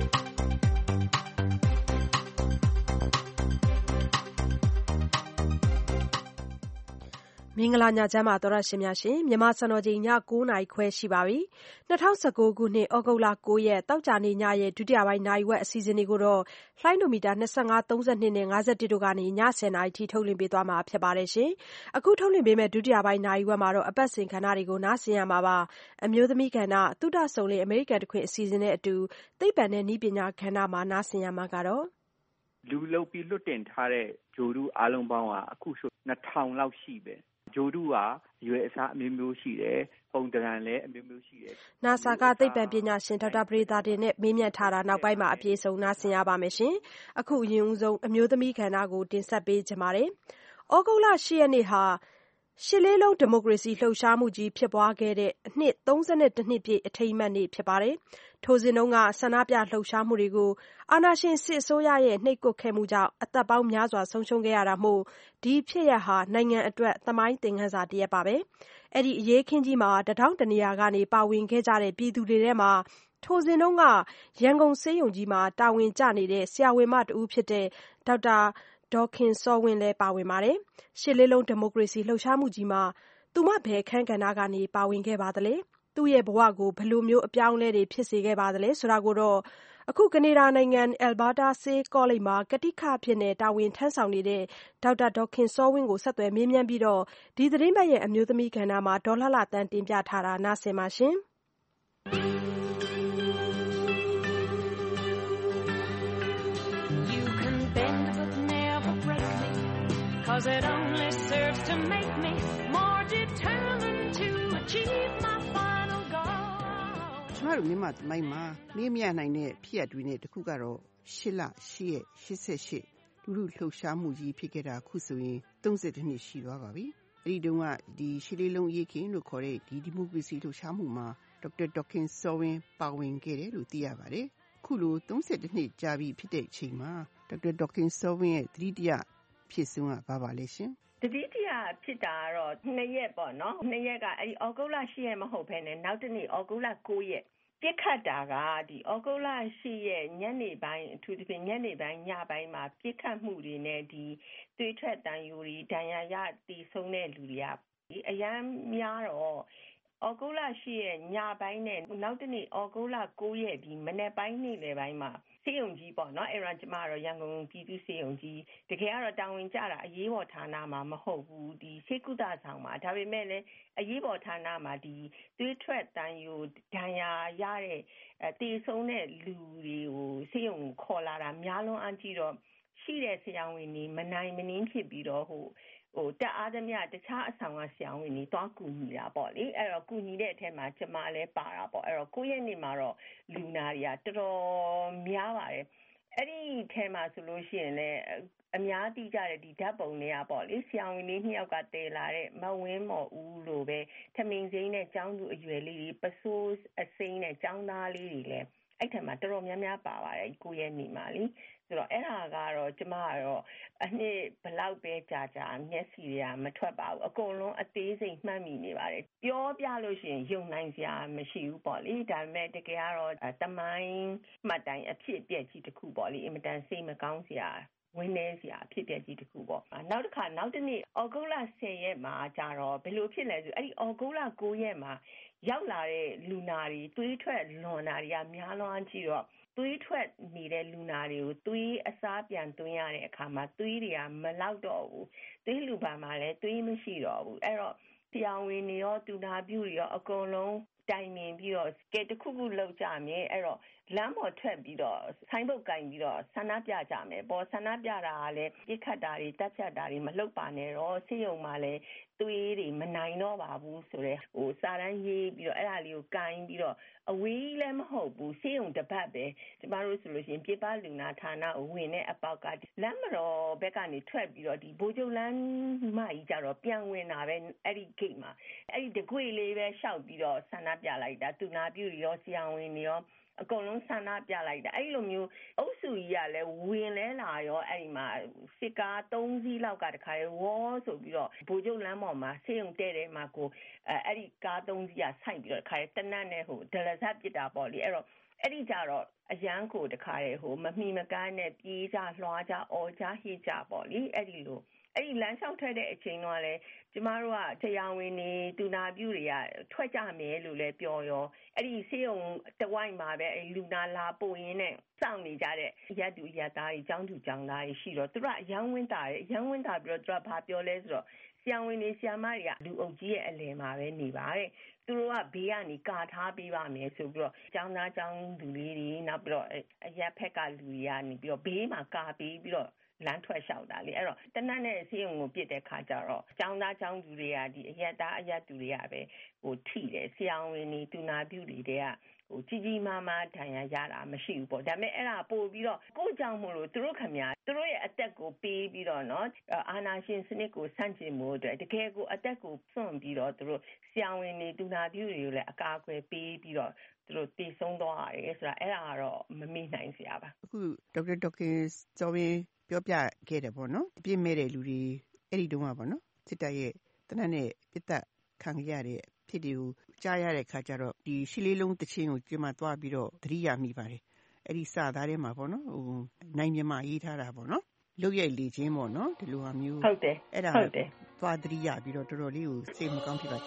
မင်္ဂလာညချမ်းပါသောရရှင်များရှင်မြန်မာစံတော်ချိန်ည၉နာရီခွဲရှိပါပြီ၂၀၁၉ခုနှစ်ဩဂုတ်လ၉ရက်တောက်ကြနေညရဲ့ဒုတိယပိုင်းနာရီဝက်အစီအစဉ်တွေကိုတော့လှိုင်းဒိုမီတာ၂၅ ၃၂နဲ့၅၁တို့ကနေည၁၀နာရီထိထုတ်လွှင့်ပေးသွားမှာဖြစ်ပါတယ်ရှင်အခုထုတ်လွှင့်ပေးမယ့်ဒုတိယပိုင်းနာရီဝက်မှာတော့အပတ်စဉ်ခန္ဓာတွေကိုနားဆင်ရမှာပါအမျိုးသမီးခန္ဓာသုဒဆုံလေအမေရိကန်တခွင်အစီအစဉ်နဲ့အတူသိပ္ပံနဲ့နည်းပညာခန္ဓာမှာနားဆင်ရမှာကတော့လူလုတ်ပြီးလွတ်တင်ထားတဲ့ဂျိုဒူအားလုံးပေါင်းကအခုဆိုနှစ်ထောင်လောက်ရှိပဲဂျိုဒူဟာရွယ်အစားအမျိုးမျိုးရှိတယ်ပုံတရံလည်းအမျိုးမျိုးရှိတယ် NASA ကသိပ္ပံပညာရှင်ဒေါက်တာပရိသတ်တင်နဲ့မေးမြန်းထားတာနောက်ပိုင်းမှာအပြည့်စုံနားဆင်ရပါမယ်ရှင်အခုအရင်ဦးဆုံးအမျိုးသမီးခန္ဓာကိုတင်ဆက်ပေးကြပါမယ်ဩဂုတ်လ၈ရက်နေ့ဟာရှစ်လေးလုံးဒီမိုကရေစီလှုပ်ရှားမှုကြီးဖြစ်ပွားခဲ့တဲ့အနှစ်၃၁နှစ်ပြည့်အထိမ်းအမှတ်နေ့ဖြစ်ပါတယ်ထိုစဉ်တုန်းကဆန္ဒပြလှုပ်ရှားမှုတွေကိုအာဏာရှင်စစ်အစိုးရရဲ့နှိပ်ကွပ်ခဲ့မှုကြောင့်အသက်ပေါင်းများစွာဆုံးရှုံးခဲ့ရတာမို့ဒီဖြစ်ရပ်ဟာနိုင်ငံအတွက်သမိုင်းသင်ခန်းစာတစ်ရပ်ပါပဲအဲ့ဒီအရေးအခင်းကြီးမှာတထောင့်တနေရာကနေပါဝင်ခဲ့ကြတဲ့ပြည်သူတွေထဲမှာထိုစဉ်တုန်းကရန်ကုန်ဆေးရုံကြီးမှာတာဝန်ကျနေတဲ့ဆရာဝန်မတဦးဖြစ်တဲ့ဒေါက်တာဒေါ်ခင်စောဝင်းလည်းပါဝင်ပါတယ်ရှစ်လေးလုံးဒီမိုကရေစီလှုပ်ရှားမှုကြီးမှာသူမဘယ်အခန်းကဏ္ဍကနေပါဝင်ခဲ့ပါသလဲသူ့ရဲ့ဘဝကိုဘယ်လိုမျိုးအပြောင်းအလဲတွေဖြစ်စေခဲ့ပါသလဲဆိုတာကိုတော့အခုကနေဒါနိုင်ငံအယ်ဘာတာဆေးကောလိပ်မှာကတိခအဖြစ်နဲ့တာဝန်ထမ်းဆောင်နေတဲ့ဒေါက်တာဒေါ်ခင်စောဝင်းကိုဆက်သွယ်မေးမြန်းပြီးတော့ဒီသတင်းပတ်ရဲ့အမျိုးသမီးကဏ္ဍမှာဒေါ်လှလှတန်းတင်ပြထားတာနားဆင်ပါရှင်။ You can bend but never break me cause it only serves to make me more determined to achieve my final goal ကျမတို့မြန်မာသမိုင်းမှာမေးမြန်းနိုင်တဲ့ဖြစ်ရပ်တွေနဲ့တစ်ခုကတော့ရှစ်လရှစ်ရက်ရှစ်ဆက်ရှစ်လူလူလှုပ်ရှားမှုကြီးဖြစ်ခဲ့တာခုဆိုရင်သုံး၁၁နှစ်ရှိသွားပါပြီ။အဲဒီတုန်းကဒီရှစ်လေးလုံးရေးခင်းလို့ခေါ်တဲ့ဒီဒီမိုကရေစီလှုပ်ရှားမှုမှာဒေါက်တာဒေါ်ခင်စောဝင်းပါဝင်ခဲ့တယ်လို့သိရပါတယ်။ခုလိုသုံး၁၁နှစ်ကြာပြီဖြစ်တဲ့အချိန်မှာဒေါက်တာဒေါ်ခင်စောဝင်းရဲ့သတိတရဖြစ်ဆုံးကဘာပါလဲရှင်။တတိတရဖြစ်တာကတော့နှစ်ရက်ပေါ့နော်နှစ်ရက်ကအဲဒီဩဂုတ်လ၈ရက်မဟုတ်ဘဲနဲ့နောက်တနေ့ဩဂုတ်လ၉ရက်ပြစ်ခတ်တာကဒီဩဂုတ်လ၈ရက်ညနေပိုင်းအထူးသဖြင့်ညနေပိုင်းညပိုင်းမှာပြစ်ခတ်မှုတွေနဲ့ဒီသွေးထွက်တန်ယိုတွေဒဏ်ရာရတည်ဆုံးတဲ့လူတွေကအရန်များတော့ဩဂုတ်လ၈ရက်ညပိုင်းနဲ့နောက်တနေ့ဩဂုတ်လ၉ရက်ဒီမနေ့ပိုင်းနေ့လယ်ပိုင်းမှာဆေးရုံကြီးပေါ့နော်အဲ့ဒါကျမတော့ရန်ကုန်ပြည်သူ့ဆေးရုံကြီးတကယ်ကတော့တာဝန်ကျတာအရေးပေါ်ဌာနမှာမဟုတ်ဘူးဒီဆေးကုသဆောင်မှာဒါပေမဲ့လည်းအရေးပေါ်ဌာနမှာဒီသွေးထွက်တန်ယိုဒဏ်ရာရတဲ့အဲတည်ဆုံးတဲ့လူတွေကိုဆေးရုံခေါ်လာတာများလွန်းအားကြီးတော့ရှိတဲ့ဆရာဝန်တွေမနိုင်မနှင်းဖြစ်ပြီးတော့ဟိုဟိုတက်အားသမျှတခြားအဆောင်ကဆရာဝန်တွေတွားကူညီတာပေါ့လေအဲ့တော့ကူညီတဲ့အထက်မှာကျမလည်းပါတာပေါ့အဲ့တော့ကိုယ့်ရဲ့နေမှာတော့လူနာတွေကတော်တော်များပါတယ်အဲ့ဒီထဲမှာဆိုလို့ရှိရင်လည်းအများသိကြတဲ့ဒီဓာတ်ပုံတွေကပေါ့လေဆရာဝန်လေးနှစ်ယောက်ကတည်လာတဲ့မဝင်းမော်ဦးလိုပဲထမင်းစိမ်းနဲ့ကျောင်းသူအရွယ်လေးတွေပစိုးအစိမ်းနဲ့ကျောင်းသားလေးတွေလည်းအဲ့ထက်မှာတော်တော်များများပါပါတယ်ကိုယ့်ရဲ့နေမှာလေဆိုတော့အဲ့ဒါကတော့ကျမကတော့အနှစ်ဘလောက်ပဲကြာကြာမျက်စီတွေကမထွက်ပါဘူးအကုန်လုံးအသေးစိတ်မှတ်မိနေပါတယ်ပြောပြလို့ရှိရင်ယုံနိုင်စရာမရှိဘူးပေါ့လေဒါပေမဲ့တကယ်ကတော့တမိုင်းမှတ်တိုင်အဖြစ်အပျက်ကြီးတစ်ခုပေါ့လေအင်မတန်စိတ်မကောင်းစရာဝင်းနေစရာအဖြစ်အပျက်ကြီးတစ်ခုပေါ့နောက်တစ်ခါနောက်တစ်နေ့ဩဂုတ်လ၁၀ရက်မှာကြာတော့ဘယ်လိုဖြစ်လဲဆိုအဲ့ဒီဩဂုတ်လ၉ရက်မှာရောက်လာတဲ့လူနာတွေသွေးထွက်လွန်တာတွေကများလွန်ကြည့်တော့သွေးထွက်နေတဲ့လူနာတွေကိုသွေးအစားပြန်သွင်းရတဲ့အခါမှာသွေးတွေကမလောက်တော့ဘူးသွေးလူပါမှာလည်းသွေးမရှိတော့ဘူးအဲ့တော့ဆရာဝန်တွေရောသူနာပြုတွေရောအကုန်လုံးတိုင်ပင်ပြီးတော့ကဲတစ်ခုခုလောက်ကြမယ်အဲ့တော့လမ်းပေါ်ထွက်ပြီးတော့ဆိုင်းဘုတ်ကင်ပြီးတော့ဆန္ဒပြကြမယ်ပေါ်ဆန္ဒပြတာကလည်းပြစ်ခတ်တာတွေတက်ဖြတ်တာတွေမလုပ်ပါနဲ့တော့ဆေးရုံမှာလည်းသွေးတွေမနိုင်တော့ပါဘူးဆိုတော့ဟိုစာတန်းရေးပြီးတော့အဲ့ဒါလေးကိုကင်ပြီးတော့အဝေးလည်းမဟုတ်ဘူးဆေးရုံတစ်ပတ်ပဲကျမတို့ဆိုလို့ရှိရင်ပြပလူနာဌာနကိုဝင်တဲ့အပေါက်ကလမ်းမတော်ဘက်ကနေထွက်ပြီးတော့ဒီဘိုးကျုပ်လမ်းမကြီးကြတော့ပြန်ဝင်တာပဲအဲ့ဒီ gate မှာအဲ့ဒီတကွေလေးပဲရှောက်ပြီးတော့ဆန္ဒပြလိုက်တာသူနာပြုရောဆရာဝန်တွေရောအကုန်လုံးဆန္ဒပြလိုက်တာအဲ့လိုမျိုးအုပ်စုကြီးကလည်းဝင်လဲလာရောအဲ့ဒီမှာစစ်ကားသုံးစီးလောက်ကတခါဝေါ်ဆိုပြီးတော့ဗိုလ်ချုပ်လမ်းပေါ်မှာဆေးရုံတဲ့တယ်မှာကိုအဲ့ဒီကားသုံးစီးကဆိုက်ပြီးတော့တခါတနတ်နဲ့ဟိုဒလဇတ်ပစ်တာပေါ့လေအဲ့တော့အဲ့ဒီကြတော့အရန်ကိုတခါလေဟိုမမီမကန်းနဲ့ပြေးကြလွှားကြအော်ကြဟိကြပေါ့လေအဲ့ဒီလိုအဲ့ဒီလမ်းလျှောက်ထွက်တဲ့အချိန်တော့လေကျမတို့ကတရားဝင်နေတူနာပြုတွေကထွက်ကြမယ်လို့လည်းပြောရောအဲ့ဒီဆေးရုံတဝိုက်မှာပဲအဲ့လူနာလာပို့ရင်းနဲ့စောင့်နေကြတဲ့ရက်တူရက်သားကြီးចောင်းသူចောင်းသားကြီးရှိတော့သူတို့ကအရန်ဝင်းတာအရန်ဝင်းတာပြီးတော့သူကဘာပြောလဲဆိုတော့ဆရာဝန်တွေဆရာမတွေကလူအုပ်ကြီးရဲ့အလယ်မှာပဲနေပါတဲ့သူတို့ကဘေးကနေကာထားပေးပါမယ်ဆိုပြီးတော့ចောင်းသားចောင်းသူလေးတွေနောက်ပြီးတော့အရက်ဖက်ကလူတွေကနေပြီးတော့ဘေးမှာကာပေးပြီးတော့လမ်းထွက်လျှောက်တာလေအဲ့တော့တနတ်နဲ့ဆေးရုံကိုပြစ်တဲ့ခါကျတော့ចောင်းသားចောင်းသူတွေကဒီအရက်သားအရက်သူတွေကပဲဟိုထိတယ်ဆရာဝန်တွေတူနာပြုတွေကဟိုကြီးကြီးမားမားဒဏ်ရာရတာမရှိဘူးပေါ့ဒါပေမဲ့အဲ့ဒါပို့ပြီးတော့ကိုယ့်ကြောင့်မို့လို့သူတို့ခင်ဗျာသူတို့ရဲ့အသက်ကိုပေးပြီးတော့เนาะအာနာရှင်စနစ်ကိုဆန့်ကျင်မှုအတွက်တကယ်ကိုအသက်ကိုစွန့်ပြီးတော့သူတို့ဆရာဝန်တွေတူနာပြုတွေကိုလည်းအကာအကွယ်ပေးပြီးတော့သူတို့တည်ဆုံးသွားရတယ်ဆိုတာအဲ့ဒါကတော့မမေ့နိုင်စရာပါအခုဒေါက်တာဒေါကင်ကျော်ရင်ပြောပြခဲ့တယ်ပေါ့နော်အပြစ်မဲ့တဲ့လူတွေအဲ့ဒီတုန်းကပေါ့နော်စစ်တပ်ရဲ့တနက်နဲ့ပြစ်တက်ခံရတဲ့ဖြစ်တွေကိုကြားရတဲ့ခါကျတော့ဒီရှစ်လေးလုံးတခြင်းကိုကျမသွားပြီးတော့သတိရမိပါတယ်အဲ့ဒီစာသားထဲမှာပေါ့နော်ဟိုနိုင်မြန်မာရေးထားတာပေါ့နော်လုတ်ရိုက်လေခြင်းပေါ့နော်ဒီလိုဟာမျိုးဟုတ်တယ်အဲ့ဒါဟုတ်တယ်သွားသတိရပြီးတော့တော်တော်လေးကိုစိတ်မကောင်းဖြစ်ပါတယ်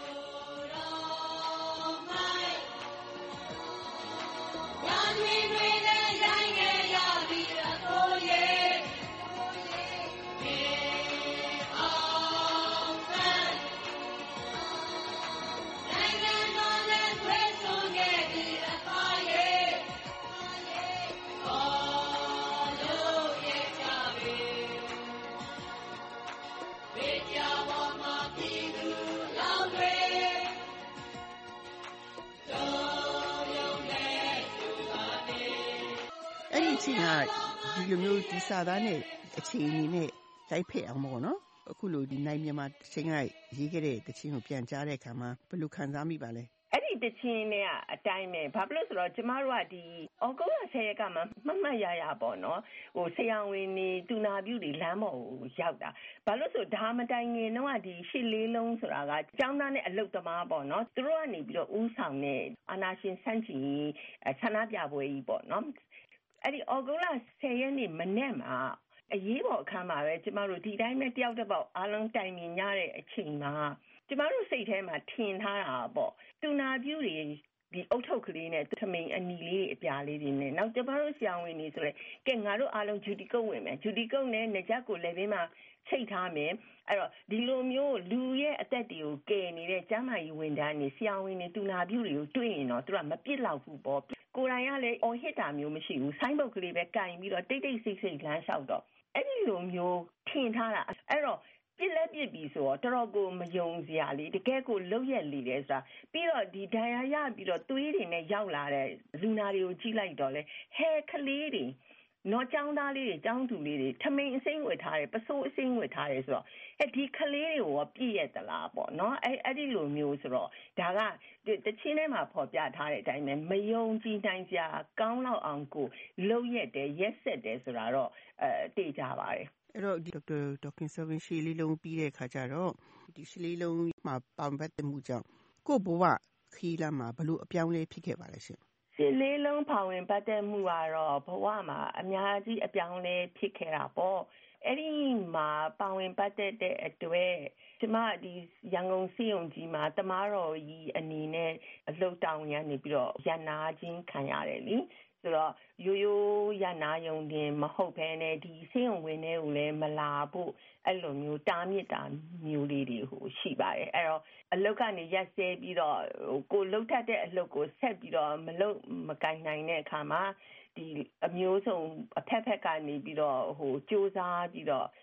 ဒီလိုမျိုးဒီစာသားနဲ့အခြေအနေနဲ့လိုက်ဖက်အောင်ပေါ့နော်အခုလိုဒီနိုင်မြန်မာတခြင်းကရေးခဲ့တဲ့တခြင်းကိုပြန်ကြားတဲ့အခါမှာဘယ်လိုခံစားမိပါလဲအဲ့ဒီတခြင်းနဲ့အတိုင်းပဲဘာဖြစ်လို့ဆိုတော့ကျမတို့ကဒီဩဂုတ်လဆယ်ရက်ကမှမှတ်မှတ်ရရပေါ့နော်ဟိုဆရာဝန်တွေတူနာပြုတွေလမ်းပေါ်ကိုရောက်တာဘာလို့ဆိုဒါမတိုင်ငင်တော့ဒီရှစ်လေးလုံးဆိုတာကကျောင်းသားနဲ့အလုပ်သမားပေါ့နော်သူတို့ကနေပြီးတော့ဥဆောင်တဲ့အာနာရှင်စန့်ကျင်ဆန္ဒပြပွဲကြီးပေါ့နော်အဲ့ဒီဩဂုတ်လဆယ်ရက်နေ့မနေ့မှာအရေးပေါ်အခမ်းမှာပဲကျမတို့ဒီတိုင်းပဲတယောက်တစ်ပေါက်အားလုံးတိုင်မြင်ရတဲ့အချိန်မှာကျမတို့စိတ်ထဲမှာထင်ထားတာပေါ့တူနာပြုတွေဒီအုတ်ထုတ်ကလေးနဲ့ထမိန်အနီလေးအပြာလေးတွေနဲ့နောက်ကျမတို့ဆရာဝန်တွေဆိုရဲကဲငါတို့အားလုံးဂျူတီကုတ်ဝင်မယ်ဂျူတီကုတ်နဲ့နေချက်ကိုလည်းဘေးမှာချိတ်ထားမယ်အဲ့တော့ဒီလိုမျိုးလူရဲ့အသက်တွေကိုကယ်နေတဲ့ကျန်းမာရေးဝန်ထမ်းတွေဆရာဝန်တွေတူနာပြုတွေကိုတွေ့ရင်တော့သူကမပြစ်လောက်ဘူးပေါ့ကိုယ်တိုင်ကလည်းအော်ဟစ်တာမျိုးမရှိဘူးဆိုင်းဘုတ်ကလေးပဲကင်ပြီးတော့တိတ်တိတ်ဆိတ်ဆိတ်လမ်းလျှောက်တော့အဲ့ဒီလိုမျိုးထင်ထားတာအဲ့တော့ပြစ်လက်ပြစ်ပြီးဆိုတော့တော်တော်ကိုမယုံစရာလေးတကယ်ကိုလှုပ်ရက်လေတယ်ဆိုတာပြီးတော့ဒီဒဏ်ရာရပြီးတော့သွေးတွေနဲ့ရောက်လာတဲ့လူနာတွေကိုကြည့်လိုက်တော့လေဟဲကလေးတွေနော်ចောင်းသားလေးတွေចောင်းသူလေးတွေထမိန်အစိမ့်ဝတ်ထားတယ်ပစိုးအစိမ့်ဝတ်ထားတယ်ဆိုတော့အဲဒီကလေးတွေကိုပြည့်ရတလားပေါ့နော်အဲအဲ့ဒီလိုမျိုးဆိုတော့ဒါကတချင်းထဲမှာဖော်ပြထားတဲ့အတိုင်းပဲမယုံကြည်နိုင်စရာကောင်းလောက်အောင်ကိုလှုပ်ရက်တယ်ရက်ဆက်တယ်ဆိုတာတော့အဲသိကြပါတယ်အဲ့တော့ဒီဒေါက်တာဒေါကင်ဆာဗင်ရှီလေးလုံးပြီးတဲ့ခါကျတော့ဒီရှီလေးလုံးမှာပေါင်ပတ်တဲ့မှုကြောင့်ကို့ဘဝခီးလာမှာဘလို့အပြောင်းလဲဖြစ်ခဲ့ပါလဲရှင်ရှစ်လေးလုံးပါဝင်ပတ်သက်မှုကတော့ဘဝမှာအများကြီးအပြောင်းလဲဖြစ်ခဲ့တာပေါ့အဲ့ဒီမှာပါဝင်ပတ်သက်တဲ့အတွက်ကျမဒီရန်ကုန်စီယုံကြီးမှာတမားတော်ကြီးအနေနဲ့အလှုပ်တောင်းရနေပြီးတော့ရန်နာချင်းခံရတယ်လीဆိုတော့ရိုးရိုးရနာယုံတင်မဟုတ်ဘဲနဲ့ဒီစီယုံဝင်တဲ့ကိုလည်းမလာဖို့အဲ့လိုမျိုးတားမြစ်တာမျိုးလေးတွေဟိုရှိပါတယ်အဲ့တော့အလုတ်ကနေရက်စဲပြီးတော့ကိုလှုပ်ထက်တဲ့အလုတ်ကိုဆက်ပြီးတော့မလှုပ်မကင်နိုင်တဲ့အခါမှာဒီအမျိုးစုံအဖက်ဖက်ကနေပြီးတော့ဟိုစူးစမ်းပြီးတော့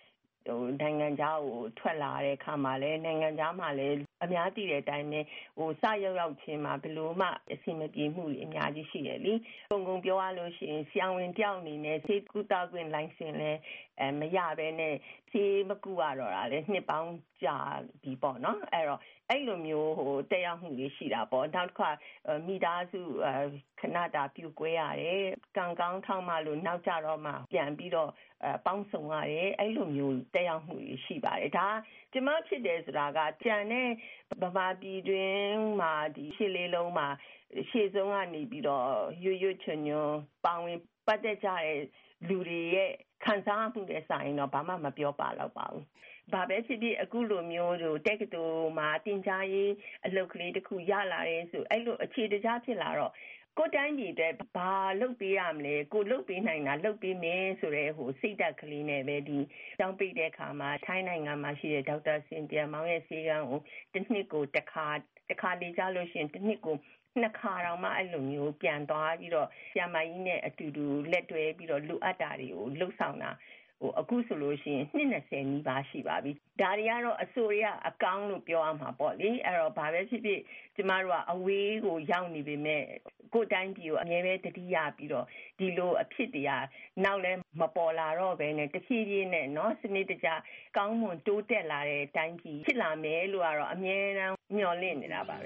ဟိုနိုင်ငံခြားကိုထွက်လာတဲ့အခါမှာလည်းနိုင်ငံခြားမှာလည်းအများသိတဲ့အတိုင်းပဲဟိုစရောက်ရောက်ချင်းမှာဘယ်လိုမှအဆင်မပြေမှုတွေအများကြီးရှိတယ်လीပုံကုန်ပြောရလို့ရှိရင်ဆရာဝန်တယောက်အနေနဲ့ဆေးကုသခွင့်လိုင်စင်လည်းအဲမရဘဲနဲ့ဆေးမကူရတော့တာလည်းနှစ်ပေါင်းကြာပြီပေါ့နော်အဲ့တော့အဲ့လိုမျိုးဟိုတက်ရောက်မှုတွေရှိတာပေါ့နောက်တစ်ခါမိသားစုခဏတာပြူကွဲရတယ်ကံကောင်းထောက်မှလို့နောက်ကြတော့မှပြန်ပြီးတော့အပေါင်းဆောင်ရတယ်အဲ့လိုမျိုးတက်ရောက်မှုရှိပါတယ်ဒါကျမဖြစ်တယ်ဆိုတာကကြံတဲ့ဗမာပြည်တွင်မှာဒီရှစ်လေးလုံးမှာရှေ့ဆုံးကနေပြီးတော့ရွရွချွညွန်ပေါင်းဝင်ပတ်သက်ကြတဲ့လူတွေရဲ့ခံစားမှုတွေဆိုင်တော့ဘာမှမပြောပါတော့ပါဘူးဘာပဲဖြစ်ဖြစ်အခုလိုမျိုးတို့တက္ကသိုလ်မှာတင်ကြားရေးအလုပ်ကလေးတစ်ခုရလာတယ်ဆိုအဲ့လိုအခြေတကြားဖြစ်လာတော့ကိုတိုင်းပြည်တဲ့ဘာလုပ်ပေးရမလဲကိုလုပ်ပေးနိုင်တာလုပ်ပေးမယ်ဆိုတဲ့ဟိုစိတ်ဓာတ်ကလေးနဲ့ပဲဒီတောင်းပိတ်တဲ့အခါမှာထိုင်းနိုင်ငံမှာရှိတဲ့ဒေါက်တာစင်ပြန်မောင်ရဲ့ဆေးကန်းကိုတစ်နှစ်ကိုတစ်ခါတစ်ခါလေးကြားလို့ရှိရင်တစ်နှစ်ကိုနှစ်ခါတော့မှအဲ့လိုမျိုးပြန်သွားပြီးတော့ဆရာမကြီးနဲ့အတူတူလက်တွဲပြီးတော့လူအပ်တာတွေကိုလှုပ်ဆောင်တာဟိုအခုဆိုလို့ရှိရင်နှစ်၂၀နီးပါးရှိပါပြီဒါတွေကတော့အစိုးရအကောင်းလို့ပြောရမှာပေါ့လေအဲ့တော့ဘာပဲဖြစ်ဖြစ်ကျမတို့ကအဝေးကိုရောက်နေပေမဲ့ကိုယ်တိုင်းပြည်ကိုအမြဲပဲတတိယပြီးတော့ဒီလိုအဖြစ်တရားနောက်လဲမပေါ်လာတော့ဘဲနဲ့တဖြည်းဖြည်းနဲ့เนาะစနစ်တကျကောင်းမွန်တိုးတက်လာတဲ့တိုင်းပြည်ဖြစ်လာမယ်လို့ကတော့အမြဲတမ်းမျှော်လင့်နေတာပါပဲ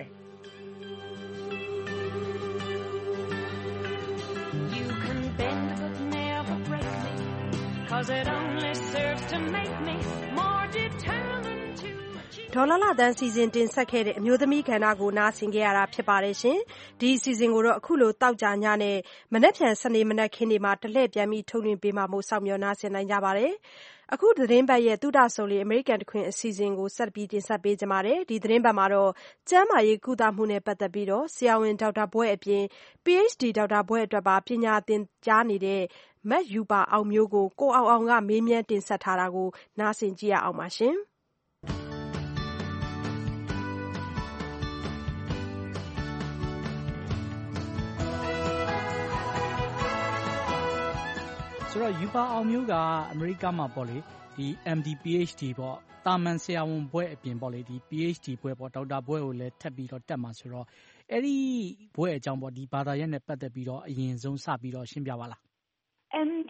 Cause it only serves to make me more determined to achieve ဒေါ်လာလာတန်းစီစဉ်တင်ဆက်ခဲ့တဲ့အမျိုးသမီးကဏ္ဍကိုနားဆင်ခဲ့ရတာဖြစ်ပါတယ်ရှင်ဒီအစီအစဉ်ကိုတော့အခုလိုတောက်ကြညနဲ့မနက်ဖြန်စနေမနက်ခင်းဒီမှာတလှည့်ပြန်ပြီးထုတ်လွှင့်ပေးမှာမို့စောင့်မျှော်နားဆင်နိုင်ကြပါတယ်အခုသတင်းပတ်ရဲ့သုဒဆုံလေးအမေရိကန်တခွင်အစီအစဉ်ကိုဆက်ပြီးတင်ဆက်ပေးကြပါမယ်ဒီသတင်းပတ်မှာတော့ကျန်းမာရေးကုသမှုနဲ့ပတ်သက်ပြီးတော့ဆရာဝန်ဒေါက်တာဘွဲ့အပြင် PhD ဒေါက်တာဘွဲ့အတွက်ပါပညာသင်ကြားနေတဲ့မတ်ယူပါအောင်မျိုးကိုကိုအောင်အောင်ကမေးမြန်းတင်ဆက်ထားတာကိုနားဆင်ကြည့်ရအောင်ပါရှင်ဆိုတော့ယူပါအောင်မျိုးကအမေရိကမှာပေါ့လေဒီ M D PhD ပေါ့တာမန်ဆရာဝန်ဘွဲ့အပြင်ပေါ့လေဒီ PhD ဘွဲ့ပေါ့ဒေါက်တာဘွဲ့ကိုလည်းထပ်ပြီးတော့တက်မှာဆိုတော့အဲ့ဒီဘွဲ့အကြောင်းပေါ့ဒီဘာသာရပ်နဲ့ပတ်သက်ပြီးတော့အရင်ဆုံးစပြီးတော့ရှင်းပြပါလား M D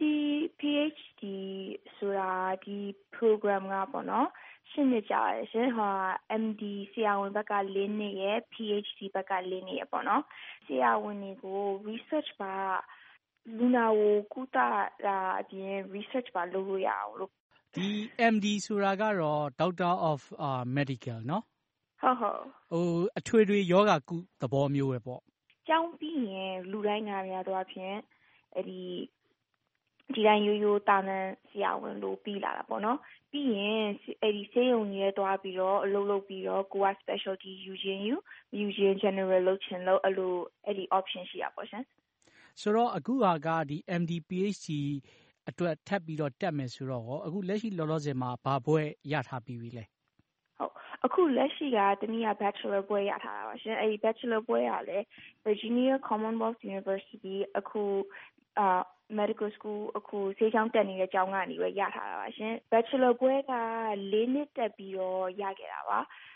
PhD ဆိုတာဒီ program ကပေါ့နော်ရှင်းပြကြရရှင်ဟာ M D ဆရာဝန်ဘက်က၄နှစ်ရဲ့ PhD ဘက်က၄နှစ်ရဲ့ပေါ့နော်ဆရာဝန်တွေကို research ပါလူနာကိုကုသတာအပြင် research ပါလုပ်လို့ရအောင်လို့ဒီ M D ဆိုတာကတော့ Doctor of uh, Medical เนาะဟုတ်ဟုတ်ဟိုအထွေထွေယောဂကုသဘောမျိုးပဲပေါ့ကျောင်းပြီးရင်လူတိုင်းကများတော့အဖြစ်အဲ့ဒီဒီတိုင်းရိုးရိုးတာမန်ဆရာဝန်လို့ပြီးလာတာပေါ့နော်ပြီးရင်အဲ့ဒီဆေးရုံကြီးရဲသွားပြီးတော့အလုပ်လုပ်ပြီးတော့ကိုက specialty ယူခြင်းယူယူခြင်း general လုပ်ချင်လို့အဲ့လိုအဲ့ဒီ option ရှိရပါရှင်ဆိုတော့အခုဟာကဒီ M D PhD အတွက်ထပ်ပြီးတော့တက်မယ်ဆိုတော့အခုလက်ရှိလောလောဆယ်မှာဘာဘွဲ့ရထားပြီးပြီလဲဟုတ်အခုလက်ရှိကတနည်း Bachelor ဘွဲ့ရထားတာပါရှင်အဲဒီ Bachelor ဘွဲ့ရလဲ Virginia Commonwealth University အခုအာ medical school အခုဆေးကျောင်းတက်နေတဲ့ကျောင်းကနေပဲရထားတာပါရှင် Bachelor ဘွဲ့က၄နှစ်တက်ပြီးတော့ရခဲ့တာပါ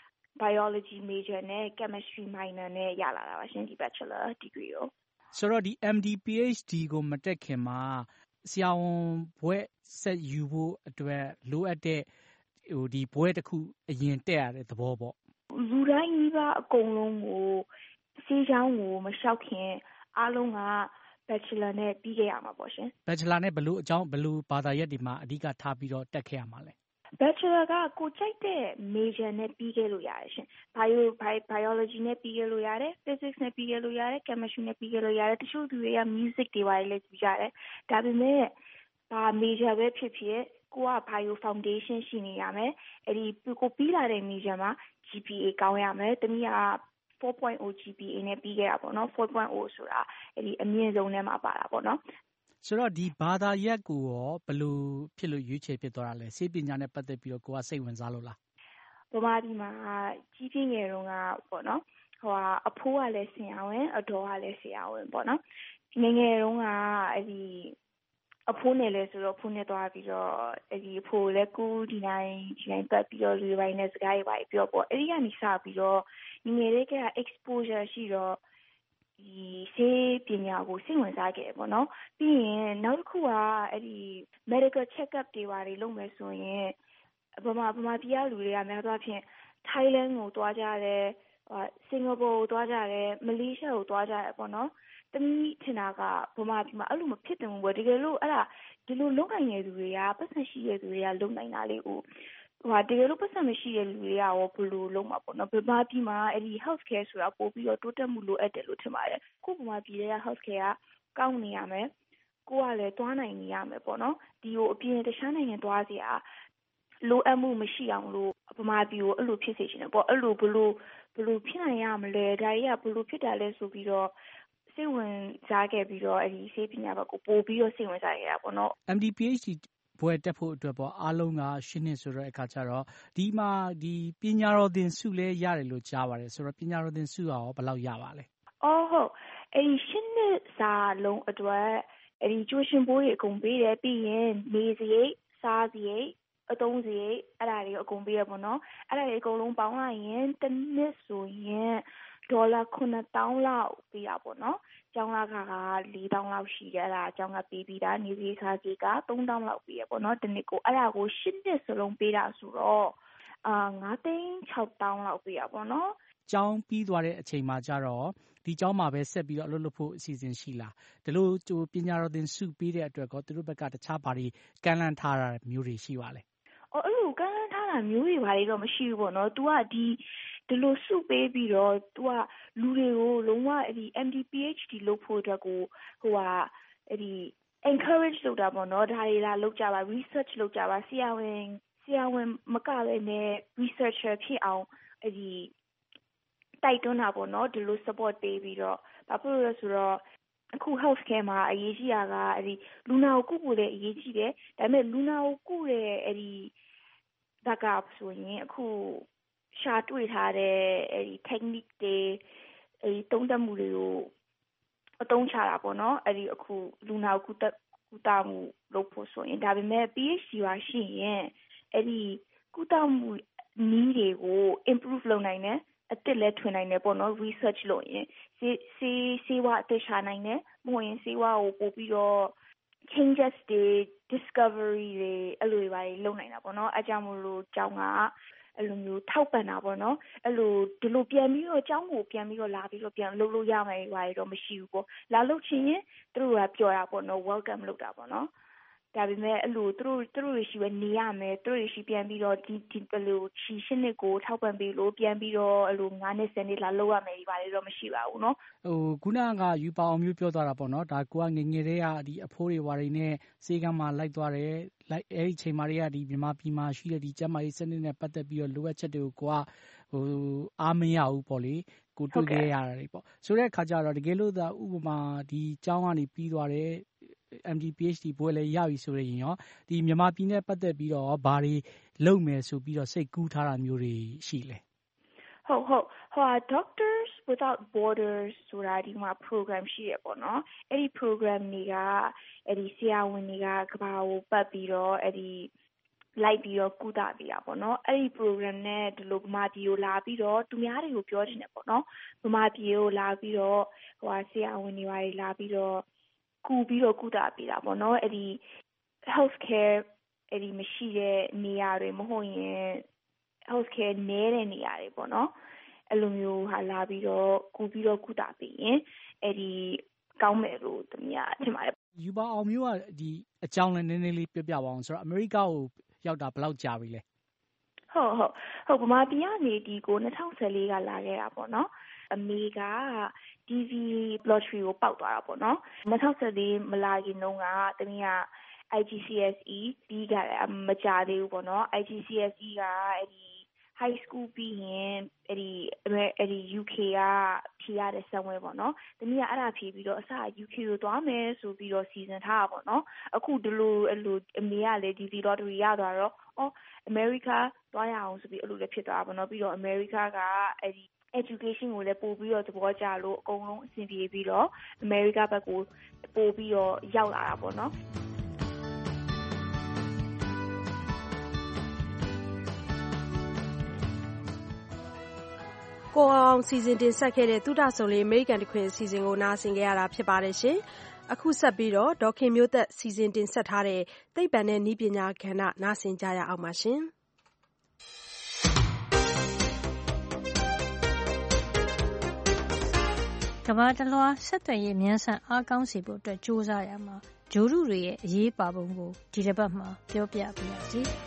Biology major နဲ့ Chemistry minor နဲ့ရလာတာပါရှင်ဒီ Bachelor degree ကိုဆိုတော့ဒီ M D PhD ကိုမတက်ခင်မှာဆရာဝန်ဘွဲ့ဆက်ယူဖို့အတွက်လိုအပ်တဲ့ဟိုဒီဘွဲ့တစ်ခုအရင်တက်ရတဲ့သဘောပေါ့လူတိုင်းကြီးကအကုန်လုံးကိုဆေးကျောင်းကိုမလျှောက်ခင်အားလုံးက Bachelor နဲ့ပြီးခဲ့ရမှာပေါ့ရှင် Bachelor နဲ့ဘယ်လိုအကြောင်းဘယ်လိုဘာသာရပ်တွေမှာအဓိကထားပြီးတော့တက်ခဲ့ရမှာလဲ Bachelor ကကိုကြိုက်တဲ့ major နဲ့ပြီးခဲ့လို့ရတယ်ရှင် Bio biology နဲ့ပြီးခဲ့လို့ရတယ် Physics နဲ့ပြီးခဲ့လို့ရတယ် Chemistry နဲ့ပြီးခဲ့လို့ရတယ်တချို့သူတွေက music တွေပါလေပြီးရတယ်ဒါပေမဲ့ဘာ major ပဲဖြစ်ဖြစ်ကိုက Bio foundation ရှိနေရမယ်အဲ့ဒီကိုပြီးလာတဲ့ major မှာ G P A ကောင်းရမယ်တနည်းအားfour point oh G P A နဲ့ပြီးခဲ့တာပေါ့နော်four point ohဆိုတာအဲ့ဒီအမြင့်ဆုံးထဲမှာပါတာပေါ့နော်ဆိုတော့ဒီဘာသာရပ်ကိုရောဘယ်လိုဖြစ်လို့ရွေးချယ်ဖြစ်သွားတာလဲစေပညာနဲ့ပတ်သက်ပြီးတော့ကိုကစိတ်ဝင်စားလို့လားဗမာပြည်မှာကြီးပြင်းငယ်တုန်းကပေါ့နော်ဟိုအဖိုးကလည်းဆရာဝန်အတော်ကလည်းဆရာဝန်ပေါ့နော်ငယ်ငယ်တုန်းကအဲ့ဒီအဖိုးနဲ့လဲဆိုတော့ဖိုးနဲ့သွားပြီးတော့အဲ့ဒီအဖိုးလည်းကိုဒီနိုင်ဒီနိုင်ပတ်ပြီးတော့လူပိုင်းနဲ့စကားတွေပါပြောပေါ့အဲ့ဒီကနေစပြီးတော့ငယ်လေးက exposure ရှိတော့ဒီဆေးပညာကိုစိတ်ဝင်စားခဲ့ပေါ့နော်ပြီးရင်နောက်တစ်ခုကအဲ့ဒီ medical check up တွေပါတယ်လုပ်မယ်ဆိုရင်ဗမာဗမာပြည်ကလူတွေကများသောအားဖြင့် Thailand ကိုသွားကြတယ်စင်ကာပူကိုသွားကြတယ်မလေးရှားကိုသွားကြတယ်ပေါ့နော်တမီးထင်တာကဗမာပြည်မှာအဲ့လိုမဖြစ်တယ်ဘူးတကယ်လို့အဲ့ဒါဒီလိုလုံနိုင်တဲ့သူတွေကပတ်သက်ရှိတဲ့သူတွေကလုံနိုင်တာလေးကိုဟိုတကယ်လို့ပတ်သက်မရှိတဲ့လူတွေကရောဘယ်လိုလုံမှာပေါ့နော်ဗမာပြည်မှာအဲ့ဒီ health care ဆိုတာပို့ပြီးတော့တိုးတက်မှုလိုအပ်တယ်လို့ထင်ပါတယ်ခုဗမာပြည်ရဲ့ health care ကကောင်းနေရမယ်ကိုကလည်းသွားနိုင်နေရမယ်ပေါ့နော်ဒီကိုအပြင်တခြားနိုင်ငံသွားစရာလိုအပ်မှုမရှိအောင်လို့ဗမာပြည်ကိုအဲ့လိုဖြစ်စေချင်တယ်ပေါ့အဲ့လိုဘလို့ဘလို့ဖြစ်နိုင်ရမလဲဒါကြီးကဘလို့ဖြစ်တာလဲဆိုပြီးတော့စိတ်ဝင်စားခဲ့ပြီးတော့အဲ့ဒီဆေးပညာဘက်ကိုပို့ပြီးတော့စိတ်ဝင်စားခဲ့တာပေါ့နော် M D P H D ဘွဲတက်ဖို့အတွက်ပေါ့အားလုံးကရှင်းနေဆိုတော့အခါကျတော့ဒီမှာဒီပညာတော်သင်ဆုလဲရတယ်လို့ကြားပါတယ်ဆိုတော့ပညာတော်သင်ဆုရောဘယ်လောက်ရပါလဲအော်ဟုတ်အဲ့ဒီရှင်းနေစာလုံးအတွက်အဲ့ဒီကျိုးရှင်ဘိုးတွေအကုန်ပေးတယ်ပြီးရင်နေစရိတ်စားစရိတ်အသုံးစရိတ်အဲ့ဒါတွေအကုန်ပေးရပေါ့နော်အဲ့ဒါတွေအကုန်လုံးပေါင်းလိုက်ရင်တစ်နှစ်ဆိုရင်ဒေါ်လာခုနှစ်သောင်းလောက်ပေးတာပေါ့နော်ကျောင်းလာခါကလေးသောင်းလောက်ရှိတယ်အဲ့ဒါကျောင်းကပေးပြီးတာနေပြီးစားကြီးကသုံးသောင်းလောက်ပေးရပေါ့နော်တစ်နှစ်ကိုအဲ့ဒါကိုရှစ်နှစ်စလုံးပေးတာဆိုတော့အာငါးသိန်းခြောက်သောင်းလောက်ပေးရပေါ့နော်ကျောင်းပြီးသွားတဲ့အချိန်မှာကျတော့ဒီကျောင်းမှာပဲဆက်ပြီးတော့အလုပ်လုပ်ဖို့အစီအစဉ်ရှိလားဒီလိုကျိုးပညာတော်သင်ဆုပေးတဲ့အတွက်ကောသူတို့ဘက်ကတခြားဘာတွေကမ်းလှမ်းထားတာမျိုးတွေရှိပါလဲအော်အဲ့လိုကမ်းလှမ်းထားတာမျိုးတွေဘာတွေတော့မရှိဘူးပေါ့နော် तू ကဒီဒီလိုစုပေးပြီးတော့ तू ကလူတွေကိုလုံးဝအဲ့ဒီ M D P H D လုပ်ဖို့အတွက်ကိုဟိုဟာအဲ့ဒီ encourage လုပ်တာပေါ့နော်ဒါတွေလာလုပ်ကြပါ research လုပ်ကြပါဆရာဝန်ဆရာဝန်မကလည်းနဲ့ researcher ဖြစ်အောင်အဲ့ဒီတိုက်တွန်းတာပေါ့နော်ဒီလို support ပေးပြီးတော့ဘာဖြစ်လို့လဲဆိုတော့အခု health care မှာအရေးကြီးတာကအဲ့ဒီလူနာကိုကုဖို့လည်းအရေးကြီးတယ်ဒါပေမဲ့လူနာကိုကုတဲ့အဲ့ဒီဘက်ကဆိုရင်အခုရှာတွေ့ထားတဲ့အဲ့ဒီ technique တွေအဲ့ဒီတုံးတက်မှုတွေကိုအသုံးချတာပေါ့နော်အဲ့ဒီအခုလူနာကိုကုသကုသမှုလုပ်ဖို့ဆိုရင်ဒါပေမဲ့ P H D ပါရှိရင်အဲ့ဒီကုသမှုနည်းတွေကို improve လုပ်နိုင်တယ်အစ်စ်လဲထွင်နိုင်တယ်ပေါ့နော် research လုပ်ရင်စေးစေးစေးဝါအစ်ရှာနိုင်တယ်မဟုတ်ရင်စေးဝါကိုပို့ပြီးတော့ changes တွေ discovery တွေအဲ့လိုတွေပါလုပ်နိုင်တာပေါ့နော်အကြောင်းမလို့ကျောင်းကအဲ့လိုမျိုးထောက်ပံ့တာပေါ့နော်အဲ့လိုဒီလိုပြန်ပြီးတော့ကျောင်းကိုပြန်ပြီးတော့လာပြီးတော့ပြန်လုပ်လို့ရမယ်ဘာတွေတော့မရှိဘူးပေါ့လာလုပ်ချင်ရင်သူတို့ကပြောတာပေါ့နော် welcome လုပ်တာပေါ့နော်ဒါပေမဲ့အဲ့လိုသူတို့သူတို့ရှိပဲနေရမယ်သူတို့ရှိပြန်ပြီးတော့ဒီဒီဘယ်လိုချီရှင်းနှစ်ကိုထောက်ပံ့ပြီးလို့ပြန်ပြီးတော့အဲ့လိုငါးနှစ်ဆယ်နှစ်လာလုပ်ရမယ်ဒီဘာတွေတော့မရှိပါဘူးเนาะဟိုခုနကယူပါအောင်မျိုးပြောသွားတာပေါ့နော်ဒါကိုကငငယ်တည်းကဒီအဖိုးတွေဝါတွေနဲ့စေကမ်းမှာလိုက်သွားတယ်လိုက်အဲ့ဒီချိန်မှာတွေကဒီမြန်မာပြည်မှာရှိတဲ့ဒီကျမကြီးစနစ်နဲ့ပတ်သက်ပြီးတော့လိုအပ်ချက်တွေကိုကိုကဟိုအားမရဘူးပေါ့လေကိုတွေ့ခဲ့ရတာတွေပေါ့ဆိုတဲ့အခါကျတော့တကယ်လို့သာဥပမာဒီကျောင်းကနေပြီးသွားတယ်M D P H D ဘွဲလည်းရပြီဆိုရင်ရောဒီမြန်မာပြည်နဲ့ပတ်သက်ပြီးတော့ဘာတွေလုပ်မယ်ဆိုပြီးတော့စိတ်ကူးထားတာမျိုးတွေရှိလဲဟုတ်ဟုတ်ဟို Doctors Without Borders ဆိုတာဒီမှာ program ရှိရပေါ့နော်အဲ့ဒီ program တွေကအဲ့ဒီဆရာဝန်တွေကကဘာကိုပတ်ပြီးတော့အဲ့ဒီလိုက်ပြီးတော့ကုသပေးတာပေါ့နော်အဲ့ဒီ program နဲ့ဒီလိုဗမာပြည်ကိုလာပြီးတော့သူများတွေကိုပြောချင်တယ်ပေါ့နော်ဗမာပြည်ကိုလာပြီးတော့ဟိုဆရာဝန်တွေပါလာပြီးတော့ကူပြီးတော့ကုသပေးတာပေါ့နော်အဲ့ဒီ health care အဲ့ဒီမရှိတဲ့နေရာတွေမဟုတ်ရင် health care နည်းတဲ့နေရာတွေပေါ့နော်အဲ့လိုမျိုးဟာလာပြီးတော့ကူပြီးတော့ကုသပေးရင်အဲ့ဒီကောင်းမယ်လို့တမီးကထင်ပါတယ်ယူပါအောင်မျိုးကဒီအကြောင်းလည်းနည်းနည်းလေးပြောပြပါအောင်ဆိုတော့အမေရိကကိုရောက်တာဘယ်လောက်ကြာပြီလဲဟုတ်ဟုတ်ဟုတ်ဗမာပြည်ကနေဒီကို၂၀၁၄ကလာခဲ့တာပေါ့နော်အမေက D V lottery ကိုပေါက်သွားတာပေါ့နော်၂၀၁၄မလာခင်တုန်းကတမီးက I G C S E ပြီးကြတယ်မကြသေးဘူးပေါ့နော် I G C S E ကအဲ့ဒီ high school ပြီးရင်အဲ့ဒီအဲ့ဒီ U K ကဖြေရတဲ့ဆံဝဲပေါ့နော်တမီးကအဲ့ဒါဖြေပြီးတော့အစ U K ကိုသွားမယ်ဆိုပြီးတော့စီစဉ်ထားတာပေါ့နော်အခုဒီလိုအဲ့လိုအမေကလေ D V lottery ရသွားတော့အော် America သွားရအောင်ဆိုပြီးအဲ့လိုလည်းဖြစ်သွားတာပေါ့နော်ပြီးတော့ America ကအဲ့ဒီ education ကိုလည်းပို့ပြီးတော့သဘောကျလို့အကုန်လုံးအဆင်ပြေပြီးတော့ America ဘက်ကိုပို့ပြီးတော့ရောက်လာတာပေါ့နော်ကိုအောင်စီစဉ်တင်ဆက်ခဲ့တဲ့သုဒဆုံလေးအမေရိကန်တခွင်အစီအစဉ်ကိုနားဆင်ကြရတာဖြစ်ပါတယ်ရှင်။အခုဆက်ပြီးတော့ဒေါခင်မျိုးသက်စီစဉ်တင်ဆက်ထားတဲ့သိပ္ပံနဲ့နည်းပညာကဏ္ဍနားဆင်ကြရအောင်ပါရှင်။ကမ္ဘာတလွှားဆက်သွယ်ရေးမြန်ဆန်အားကောင်းစေဖို့အတွက်ကြိုးစားရမှာဂြိုဟ်တုတွေရဲ့အရေးပါပုံကိုဒီတစ်ပတ်မှာပြောပြပါရစေ။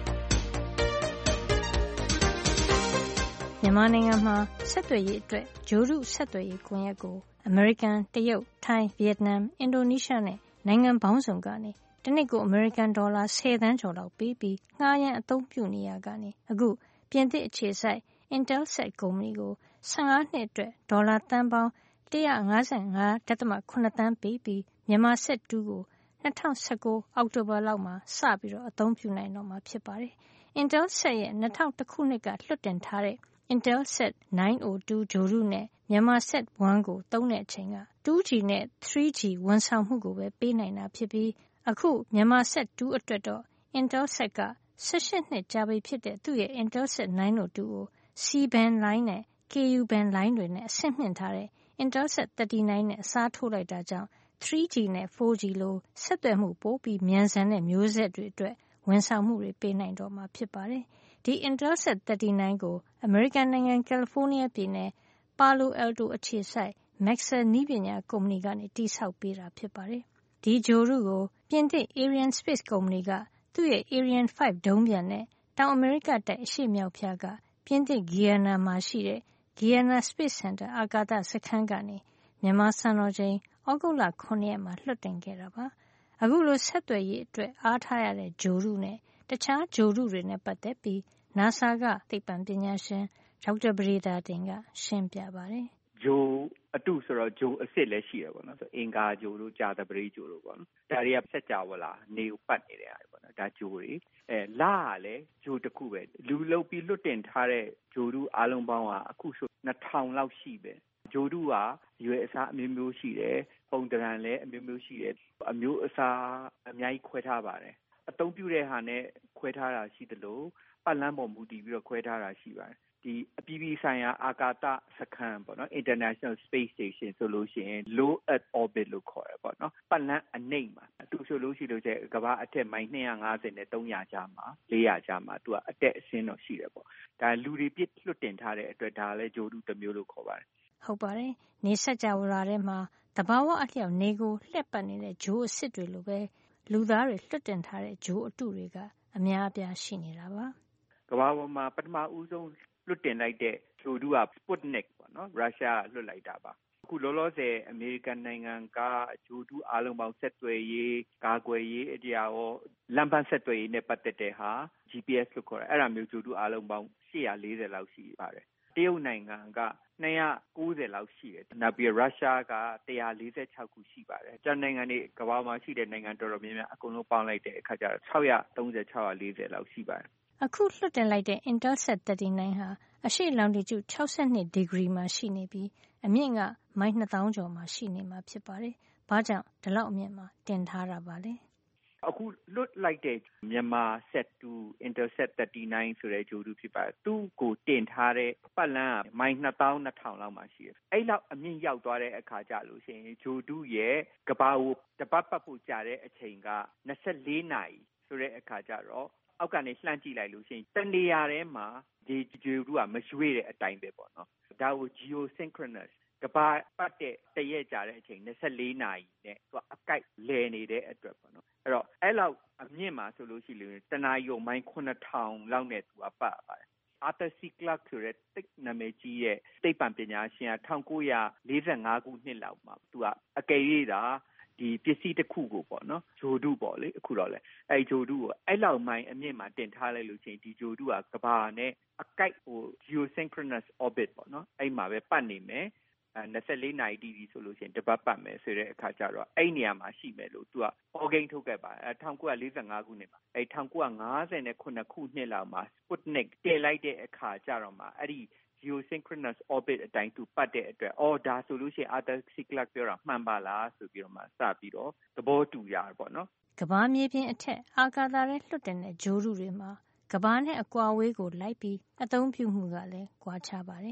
မြန်မာနိုင်ငံမှာဆက်သွယ်ရေးအတွက်ဂြိုဟ်တုဆက်သွယ်ရေးကွန်ရက်ကိုအမေရိကန်၊တရုတ်၊ထိုင်း၊ဗီယက်နမ်၊အင်ဒိုနီးရှားနဲ့နိုင်ငံပေါင်းစုံကနေတနှစ်ကိုအမေရိကန်ဒေါ်လာဆယ်သန်းကျော်လောက်ပေးပြီးငှားရမ်းအသုံးပြုနေရကနေအခုပြင်သစ်အခြေစိုက် Intelsat ကုမ္ပဏီကိုဆယ့်ငါးနှစ်အတွက်ဒေါ်လာသန်းပေါင်း၁၅၅.၇ သန်းပေးပြီးမြန်မာစက်တူးကို၂၀၁၉အောက်တိုဘာလောက်မှာစပြီးအသုံးပြုနိုင်တော့မှာဖြစ်ပါတယ်။ Intelsat ရဲ့၂၀၀၁ခုနှစ်ကလွှတ်တင်ထားတဲ့ Intelsat ၉၀၂ ဂြိုဟ်တုနဲ့မြန်မာ Sat ၁ ကိုသုံးတဲ့အချိန်က two G နဲ့ three G ဝန်ဆောင်မှုကိုပဲပေးနိုင်တာဖြစ်ပြီးအခုမြန်မာ Sat တူအတွက်တော့ Intelsat က၁၈နှစ်ကြာပြီဖြစ်တဲ့သူ့ရဲ့ Intelsat ၉၀၂ ကို C-band လိုင်းနဲ့ Ku-band လိုင်းတွေနဲ့အဆင့်မြှင့်ထားတဲ့ Intelsat ၃၉ နဲ့အစားထိုးလိုက်တာကြောင့်three G နဲ့ four G လိုဆက်သွယ်မှုပိုပြီးမြန်ဆန်တဲ့မျိုးဆက်တွေအတွက်ဝန်ဆောင်မှုတွေပေးနိုင်တော့မှာဖြစ်ပါတယ်။ဒီ Intelsat ၃၉ ကိုအမေရိကန်နိုင်ငံကယ်လီဖိုးနီးယားပြည်နယ် Palo Alto အခြေစိုက် Maxar နည်းပညာကုမ္ပဏီကနေတည်ဆောက်ပေးတာဖြစ်ပါတယ်။ဒီဂြိုဟ်တုကိုပြင်သစ် Arianespace ကုမ္ပဏီကသူ့ရဲ့ Ariane five ဒုံးပျံနဲ့တောင်အမေရိကတိုက်အရှေ့မြောက်ဖျားကပြင်သစ် Guiana မှာရှိတဲ့ Guiana Space Center အာကာသစခန်းကနေမြန်မာစံတော်ချိန်ဩဂုတ်လ၇ရက်မှာလွှတ်တင်ခဲ့တာပါ။အခုလိုဆက်သွယ်ရေးအတွက်အားထားရတဲ့ဂြိုဟ်တုနဲ့တခြားဂြိုဟ်တုတွေနဲ့ပတ်သက်ပြီး နာဆာကသိပ္ပံပညာရှင်ဒေါက်တာပဒေသာတင်ကရှင်းပြပါတယ်။ဂြိုဟ်အတုဆိုတော့ဂြိုဟ်အစစ်လည်းရှိတယ်ပေါ့နော်ဆိုအင်္ဂါဂြိုဟ်တို့ကြာသပတေးဂြိုဟ်တို့ပေါ့နော်ဒါတွေကစက်ကြဝဠာနေကိုပတ်နေတဲ့ဟာပေါ့နော်ဒါဂြိုဟ်တွေအဲလာကလည်းဂြိုဟ်တစ်ခုပဲလူလုတ်ပြီးလွတ်တင်ထားတဲ့ဂြိုဟ်တုအားလုံးပေါင်းကအခုဆိုနှစ်ထောင်လောက်ရှိပဲဂြိုဟ်တုကရွယ်အစားအမျိုးမျိုးရှိတယ်ပုံသဏ္ဍာန်လည်းအမျိုးမျိုးရှိတယ်အမျိုးအစားအများကြီးခွဲထားပါတယ်အသုံးပြုတဲ့ဟာနဲ့ခွဲထားတာရှိသလိုပတ်လမ်းပေါ်မူတည်ပြီးတော့ခွဲထားတာရှိပါတယ်ဒီအပြည်ပြည်ဆိုင်ရာအာကာသစခန်းပေါ့နော် International Space Station ဆိုလို့ရှိရင် Low Earth Orbit လို့ခေါ်ရပေါ့နော်ပတ်လမ်းအနိမ့်မှာသူဆိုလို့ရှိလို့ကျကမ္ဘာအထက်မိုင်two hundred fiftyနဲ့three hundredကြားမှာfour hundredကြားမှာသူကအတက်အဆင်းတော့ရှိတယ်ပေါ့ဒါလူတွေပြစ်လွတ်တင်ထားတဲ့အတွက်ဒါလည်းဂြိုဟ်တုတစ်မျိုးလို့ခေါ်ပါတယ်ဟုတ်ပါတယ်နေစကြဝဠာထဲမှာတဘာဝအလျောက်နေကိုလှက်ပတ်နေတဲ့ဂြိုဟ်အစစ်တွေလိုပဲလူသားတွေလွတ်တင်ထားတဲ့ဂြိုဟ်အတုတွေကအများအပြားရှိနေတာပါကမ္ဘာပေါ်မှာပထမဦးဆုံးလွတ်တင်လိုက်တဲ့ဂြိုဟ်တုက Sputnik ပေါ့နော်ရုရှားလွတ်လိုက်တာပါအခုလောလောဆယ်အမေရိကန်နိုင်ငံကဂြိုဟ်တုအားလုံးပေါင်းဆက်သွယ်ရေးကာကွယ်ရေးအတရားရောလမ်းပန်းဆက်သွယ်ရေးနဲ့ပတ်သက်တဲ့ဟာ G P S လို့ခေါ်တယ်အဲ့ဒါမျိုးဂြိုဟ်တုအားလုံးပေါင်းeight hundred fortyလောက်ရှိပါတယ်တရုတ်နိုင်ငံကtwo hundred ninetyလောက်ရှိတယ်နောက်ပြီးရုရှားကone hundred forty-sixခုရှိပါတယ်ကျန်နိုင်ငံတွေကမ္ဘာမှာရှိတဲ့နိုင်ငံတော်တော်များများအကုန်လုံးပေါင်းလိုက်တဲ့အခါကျတော့six thirty six fortyလောက်ရှိပါတယ်အခုလွှတ်တင်လိုက်တဲ့ Intelsat ၃၉ ဟာအရှေ့လောင်တီကျုsixty-twoဒီဂရီမှာရှိနေပြီးအမြင့်ကမိုင်two thousandကျော်မှာရှိနေမှာဖြစ်ပါတယ်။ဘာကြောင့်ဒီလောက်အမြင့်မှာတင်ထားတာပါလဲ။အခုလွတ်လိုက်တဲ့မြန်မာ Sat 2 Intelsat ၃၉ဆိုတဲ့ဂြိုဟ်တုဖြစ်ပါတယ်။သူ့ကိုတင်ထားတဲ့ပတ်လမ်းကမိုင်two thousand two hundredလောက်မှာရှိတယ်။အဲ့လောက်အမြင့်ရောက်သွားတဲ့အခါကျလို့ရှိရင်ဂြိုဟ်တုရဲ့ကမ္ဘာကိုတပတ်ပတ်ဖို့ကြာတဲ့အချိန်ကtwenty-fourနာရီဆိုတဲ့အခါကျတော့အောက်ကနေလှမ်းကြည့်လိုက်လို့ရှိရင်တနေရာထဲမှာဒီဂြိုဟ်တုကမရွေ့တဲ့အတိုင်းပဲပေါ့နော်ဒါကို geosynchronous ကမ္ဘာပတ်တဲ့တရက်ကြာတဲ့အချိန်twenty-fourနာရီနဲ့သူကအကိုက်လဲနေတဲ့အတွက်ပေါ့နော်အဲ့တော့အဲ့လောက်အမြင့်မှာဆိုလို့ရှိရင်တနာရီကိုမိုင်seven thousandလောက်နဲ့သူကပတ်ပါတယ်Arthur C. Clarke ဆိုတဲ့သိနာမည်ကြီးရဲ့သိပ္ပံပညာရှင်ကnineteen forty-fiveခုနှစ်လောက်မှာသူကအကယ်၍သာဒီပစ္စည်းတစ်ခုကိုပေါ့နော်ဂြိုဟ်တုပေါ့လေအခုတော့လေအဲ့ဂြိုဟ်တုကိုအဲ့လောက်မိုင်အမြင့်မှာတင်ထားလိုက်လို့ချင်းဒီဂြိုဟ်တုကကမ္ဘာနဲ့အကိုက်ဟို geosynchronous orbit ပေါ့နော်အဲ့မှာပဲပတ်နေမယ်twenty-fourနာရီတီးပြီဆိုလို့ချင်းတပတ်ပတ်မယ်ဆိုတဲ့အခါကျတော့အဲ့နေရာမှာရှိမယ်လို့သူကဟောကိန်းထုတ်ခဲ့ပါအဲnineteen forty-fiveခုနှစ်မှာအဲ့nineteen fifty-sevenခုနှစ်လောက်မှာ Sputnik တင်လိုက်တဲ့အခါကျတော့မှအဲ့ဒီgeosynchronous orbit အတိုင်းသူပတ်တဲ့အတွက်အော်ဒါဆိုလို့ရှိရင် Arthur C. Clarke ပြောတာမှန်ပါလားဆိုပြီးတော့မှစပြီးတော့သဘောတူရပေါ့နော်ကမ္ဘာမြေပြင်အထက်အာကာသထဲလွှတ်တင်တဲ့ဂြိုဟ်တုတွေမှာကမ္ဘာနဲ့အကွာအဝေးကိုလိုက်ပြီးအသုံးပြုမှုကလည်းကွာခြားပါတယ်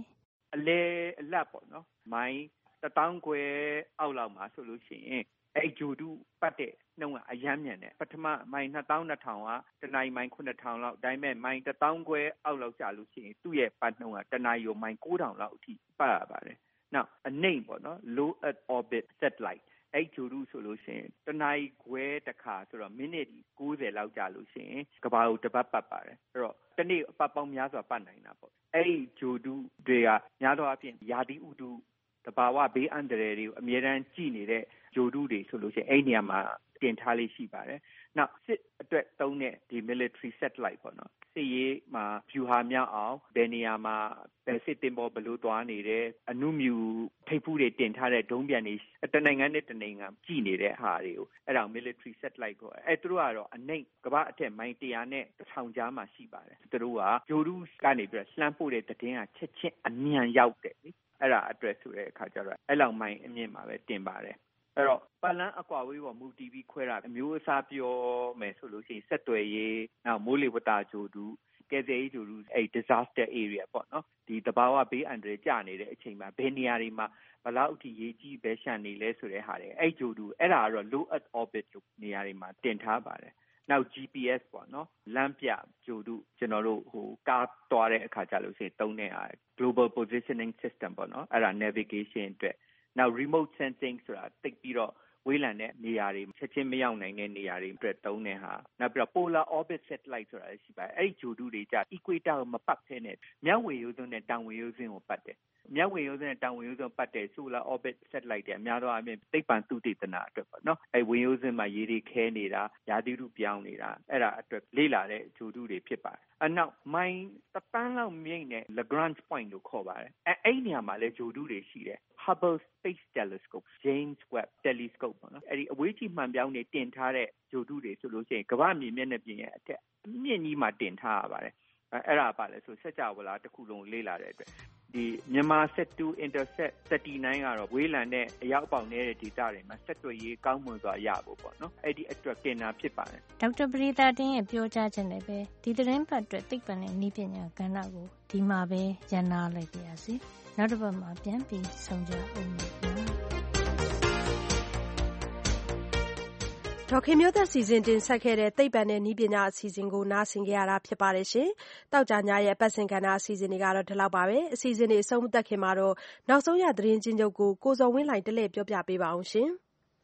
အလဲအလတ်ပေါ့နော်မိုင်းတစ်တောင်းခွဲအောက်လောက်မှာဆိုလို့ရှိရင်အဲ့ဂျိုဒူပတ်တဲ့နှုံးကအယမ်းမြန်တယ်ပထမမိုင်းနှစ်သောင်းနှစ်ထောင်ကတနိုင်မိုင်းခုနှစ်ထောင်လောက်ဒါပေမဲ့မိုင်းတစ်တောင်းခွဲအောက်လောက်ကြာလို့ရှိရင်သူ့ရဲ့ပတ်နှုံးကတနိုင်ရောမိုင်းကိုးထောင်လောက်အထိပတ်ရပါတယ်နောက်အနေပေါ့နော် low earth orbit satellite အဲ့ဂျိုဒူဆိုလို့ရှိရင်တနိုင်ခွဲတစ်ခါဆိုတော့မိနစ်ကိုးဆယ်လောက်ကြာလို့ရှိရင်ကမ္ဘာကိုတစ်ပတ်ပတ်ပါတယ်အဲ့တော့တနေ့အပတ်ပေါင်းများစွာပတ်နိုင်တာပေါ့အဲ့ဂျိုဒူတွေကများသောအားဖြင့်ယာတိဥတုတဘာဝဘေးအန္တရာယ်တွေကိုအမြဲတမ်းကြည့်နေတဲ့ဂျိုဒူတွေဆိုလို့ရှိရင်အဲ့နေရာမှာတင်ထားလေးရှိပါတယ်။နောက်စစ်အတွက်သုံးတဲ့ဒီ military satellite ပေါ့နော်စစ်ရေးမှာ view ဟာမြောက်အောင်ဘယ်နေရာမှာဘယ်စစ်တင်ပေါ်ဘလို့သွားနေတယ်အနုမြူထိပ်ဖူးတွေတင်ထားတဲ့ဒုံးပြန်တွေတနိုင်ငံနဲ့တနိုင်ငံကြည့်နေတဲ့ဟာတွေကိုအဲ့ဒါ military satellite ကိုအဲ့သူတို့ကတော့အနိုင်ကမ္ဘာအထက်မိုင်တရာနဲ့တစ်ထောင်ကြားမှာရှိပါတယ်။သူတို့ကဂျိုဒူကနေပြီးတော့လှမ်းပို့တဲ့သတင်းကချက်ချင်းအမြန်ရောက်တယ်လေ။အဲ့ဒါအတွက်ဆိုတဲ့အခါကျတော့အဲ့လောက်မိုင်အမြင့်မှာပဲတင်ပါတယ်အဲ့တော့ပတ်လန်းအကွာဝေးပေါ်မူတည်ပြီးခွဲတာအမျိုးအစားပြောမယ်ဆိုလို့ရှိရင်ဆက်သွယ်ရေးနောက်မိုးလေဝသဂျိုဒူကယ်ဆယ်ရေးဂျိုဒူအဲ့ disaster area ပေါ့နော်ဒီတဘာဝဘေးအန္တရာယ်ကျနေတဲ့အချိန်မှာဘယ်နေရာတွေမှာဘလောက်အထိရေးကြီးပဲရှန်နေလဲဆိုတဲ့ဟာတွေအဲ့ဂျိုဒူအဲ့ဒါကတော့ low earth orbit လို့နေရာတွေမှာတင်ထားပါတယ်နောက် G P S ပေါ့နော်လမ်းပြဂျိုဒူကျွန်တော်တို့ဟိုကားသွားတဲ့အခါကျလို့ရှိရင်သုံးတဲ့အား global positioning system ပေါ့နော်အဲ့ဒါ navigation အတွက်နောက် remote sensing ဆိုတာတိတ်ပြီးတော့ဝေးလံတဲ့နေရာတွေချက်ချင်းမရောက်နိုင်တဲ့နေရာတွေအတွက်သုံးတဲ့ဟာနောက်ပြီးတော့ polar orbit satellite ဆိုတာလည်းရှိပါတယ်အဲ့ဒီဂျိုဒူတွေကြ equator ကိုမပတ်ဖဲနဲ့မြောက်ဝေရိုးစွန်းနဲ့တောင်ဝေရိုးစွန်းကိုပတ်တယ်မြောက်ဝေရိုးစွန်းနဲ့တောင်ဝေရိုးစွန်းပတ်တဲ့ solar orbit satellite တွေအများသောအားဖြင့်သိပ္ပံသုတေသနအတွက်ပေါ့နော်အဲ့ဝေရိုးစွန်းမှာရေတွေခဲနေတာရာသီဥတုပြောင်းနေတာအဲ့ဒါအတွက်လေ့လာတဲ့ဂျိုဒူတွေဖြစ်ပါတယ်အနောက်မိုင်းတပန်းလောက်မြိတ်နဲ့ Lagrange point လို့ခေါ်ပါတယ်အဲ့အဲ့နေရာမှာလည်းဂျိုဒူတွေရှိတယ် Hubble Space Telescope James Webb Telescope ပေါ့နော်အဲ့ဒီအဝေးကြီးမှန်ပြောင်းနေတင်ထားတဲ့ဂျိုဒူတွေဆိုလို့ရှိရင်ကမ္ဘာမြေမျက်နှာပြင်ရဲ့အထက်အမြင့်ကြီးမှာတင်ထားရပါတယ်အဲ့ဒါပါလဲဆိုစัจ java လာတစ်ခုလုံးလေ့လာတဲ့အတွက်ဒီမြန်မာ set two intercept thirty-nine ကတော့ဝေးလံတဲ့အရောက်ပေါက်နေတဲ့ဒေသတွေမှာဆက်သွယ်ရေးကောင်းမွန်စွာရဖို့ပေါ့နော်အဲ့ဒီအတွက်တင်တာဖြစ်ပါတယ်ဒေါက်တာပရိသတ်တင်ရဲ့ပြောကြားချက်နဲ့ပဲဒီသတင်းပတ်အတွက်သိပ္ပံနဲ့နည်းပညာကဏ္ဍကိုဒီမှာပဲရန်နာလိုက်ပါရစေနောက်တစ်ပတ်မှာပြန်ပြီးဆုံကြအောင်ပါဒေါခင်မျိုးသက်စီစဉ်တင်ဆက်ခဲ့တဲ့သိပ္ပံနဲ့နည်းပညာအစီအစဉ်ကိုနားဆင်ကြရတာဖြစ်ပါတယ်ရှင်။တောက်ကြညရဲ့ပတ်စင်ကဏ္ဍအစီအစဉ်တွေကတော့ဒီလောက်ပါပဲ။အစီအစဉ်တွေအဆုံးမသတ်ခင်မှာတော့နောက်ဆုံးရသတင်းချင်းချုပ်ကိုကိုဇော်ဝင်းလှိုင်တလဲပြောပြပေးပါအောင်ရှင်။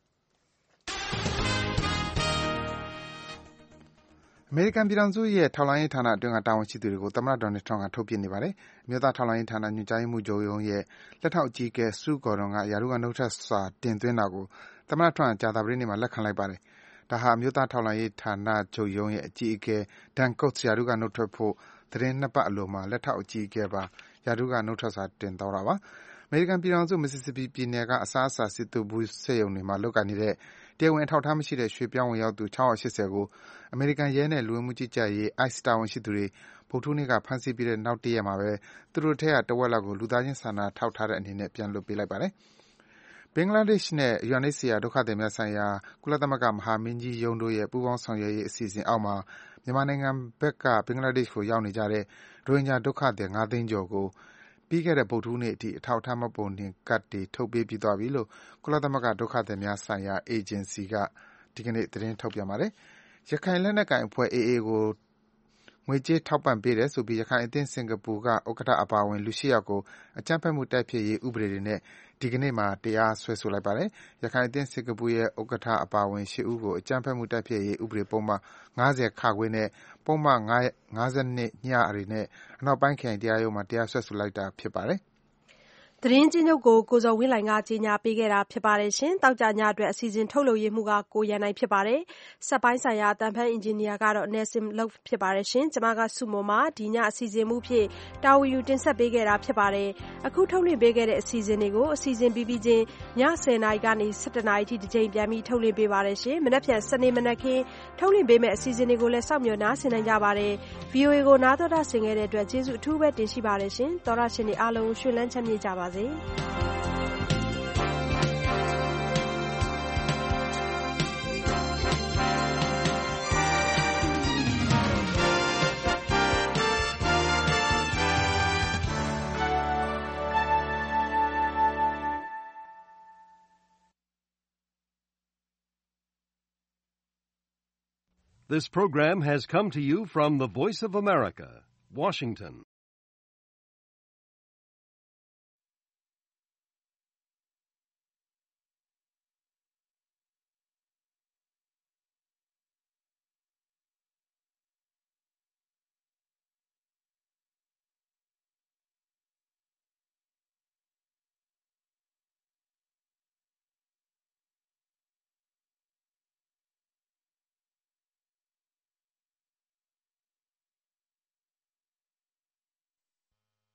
အမေရိကန်ပြည်ထောင်စုရဲ့ထောက်လှမ်းရေးဌာနအတွင်းကတာဝန်ရှိသူတွေကိုသမ္မတဒေါ်နယ်ထရမ့်ကထုတ်ပစ်နေပါတယ်။အမျိုးသားထောက်လှမ်းရေးဌာနညွှန်ကြားရေးမှူးချုပ်ရုံးရဲ့လက်ထောက်အကြီးအကဲစူးဂေါ်ဒွန်ကရာထူးကနှုတ်ထွက်စာတင်သွင်းတာကိုသမ္မတထရမ့်ကကြာသပတေးနေ့မှာလက်ခံလိုက်ပါတယ်။ဒါဟာအမျိုးသားထောက်လှမ်းရေးဌာနချုပ်ရုံးရဲ့အကြီးအကဲ Dan Coats ရာထူးကနှုတ်ထွက်ဖို့သီတင်းနှစ်ပတ်အလိုမှာလက်ထောက်အကြီးအကဲပါရာထူးကနှုတ်ထွက်စာတင်သွားတာပါ။အမေရိကန်ပြည်ထောင်စုမစ်ဆီဆစ်ပီပြည်နယ်ကအစားအစာစစ်သွေးဘူးစက်ရုံတွေမှာလုပ်ကိုင်နေတဲ့တရားဝင်အထောက်အထားမရှိတဲ့ရွှေ့ပြောင်းဝင်ရောက်သူ၆၈၀ကိုအမေရိကန်ရဲနဲ့လူဝင်မှုကြီးကြပ်ရေး ICE တာဝန်ရှိသူတွေဗုဒ္ဓဟူးနေ့ကဖမ်းဆီးပြီးတဲ့နောက်တရက်မှာပဲသူတို့ထဲကတဝက်လောက်ကိုလူသားချင်းစာနာထောက်ထားတဲ့အနေနဲ့ပြန်လွှတ်ပေးလိုက်ပါတယ်။ဘင်္ဂလားဒေ့ရှ်နဲ့ U N H C R ဒုက္ခသည်များဆိုင်ရာကုလသမဂ္ဂမဟာမင်းကြီးရုံးတို့ရဲ့ပူးပေါင်းဆောင်ရွက်ရေးအစီအစဉ်အောက်မှာမြန်မာနိုင်ငံဘက်ကဘင်္ဂလားဒေ့ရှ်ကိုရောက်နေကြတဲ့ရိုဟင်ဂျာဒုက္ခသည်၅သိန်းကျော်ကိုပြီးခဲ့တဲ့ဗုဒ္ဓဟူးနေ့အထိအထောက်အထားမှတ်ပုံတင်ကတ်တွေထုတ်ပေးပြီးသွားပြီလို့ကုလသမဂ္ဂဒုက္ခသည်များဆိုင်ရာအေဂျင်စီကဒီကနေ့သတင်းထုတ်ပြန်ပါတယ်။ရခိုင်လက်နက်ကိုင်အဖွဲ့ A A ကိုငွေကြေးထောက်ပံ့ပေးတယ်ဆိုပြီးရခိုင်အသင်းစင်ကာပူကဥက္ကဋ္ဌအပါအဝင်လူ၈ယောက်ကိုအကြမ်းဖက်မှုတိုက်ဖျက်ရေးဥပဒေတွေနဲ့ဒီကနေ့မှာတရားစွဲဆိုလိုက်ပါတယ်။ရခိုင်အသင်းစင်ကာပူရဲ့ဥက္ကဋ္ဌအပါအဝင်၈ဦးကိုအကြမ်းဖက်မှုတိုက်ဖျက်ရေးဥပဒေပုံမှန်၅၀ခခွေနဲ့ပုံမှန်၅၂ညတွေနဲ့အနောက်ပိုင်းခရိုင်တရားရုံးမှာတရားစွဲဆိုလိုက်တာဖြစ်ပါတယ်။သတင်းချင်းချုပ်ကိုကိုဇော်ဝင်းလှိုင်ကကြီးညာပေးခဲ့တာဖြစ်ပါတယ်ရှင်။တောက်ကြညအတွက်အစီအစဉ်ထုတ်လုပ်ရေးမှုကကိုရန်နိုင်ဖြစ်ပါတယ်။စက်ပိုင်းဆိုင်ရာတန်ဖန်အင်ဂျင်နီယာကတော့နယ်စင်လောက်ဖြစ်ပါတယ်ရှင်။ကျွန်မကစုမုံမှာဒီညအစီအစဉ်မှုဖြစ်တာဝန်ယူတင်ဆက်ပေးခဲ့တာဖြစ်ပါတယ်။အခုထုတ်လွှင့်ပေးခဲ့တဲ့အစီအစဉ်တွေကိုအစီအစဉ်ပြီးပြီးချင်းညဆယ်နာရီကနေဆယ့်တစ်နာရီထိတစ်ချိန်ပြန်ပြီးထုတ်လွှင့်ပေးပါတယ်ရှင်။မနက်ဖြန်စနေမနက်ခင်းထုတ်လွှင့်ပေးမယ့်အစီအစဉ်တွေကိုလည်းစောင့်မျှော်နားဆင်နိုင်ကြပါတယ်။ V O A ကိုနားတော်တာဆင်ခဲ့တဲ့အတွက်ကျေးဇူးအထူးပဲတင်ရှိပါတယ်ရှင်။သောရရှင်တွေအားလုံးရွှင်လန်းချမ်းမြေ့ကြပါစေ။ This program has come to you from the Voice of America, Washington.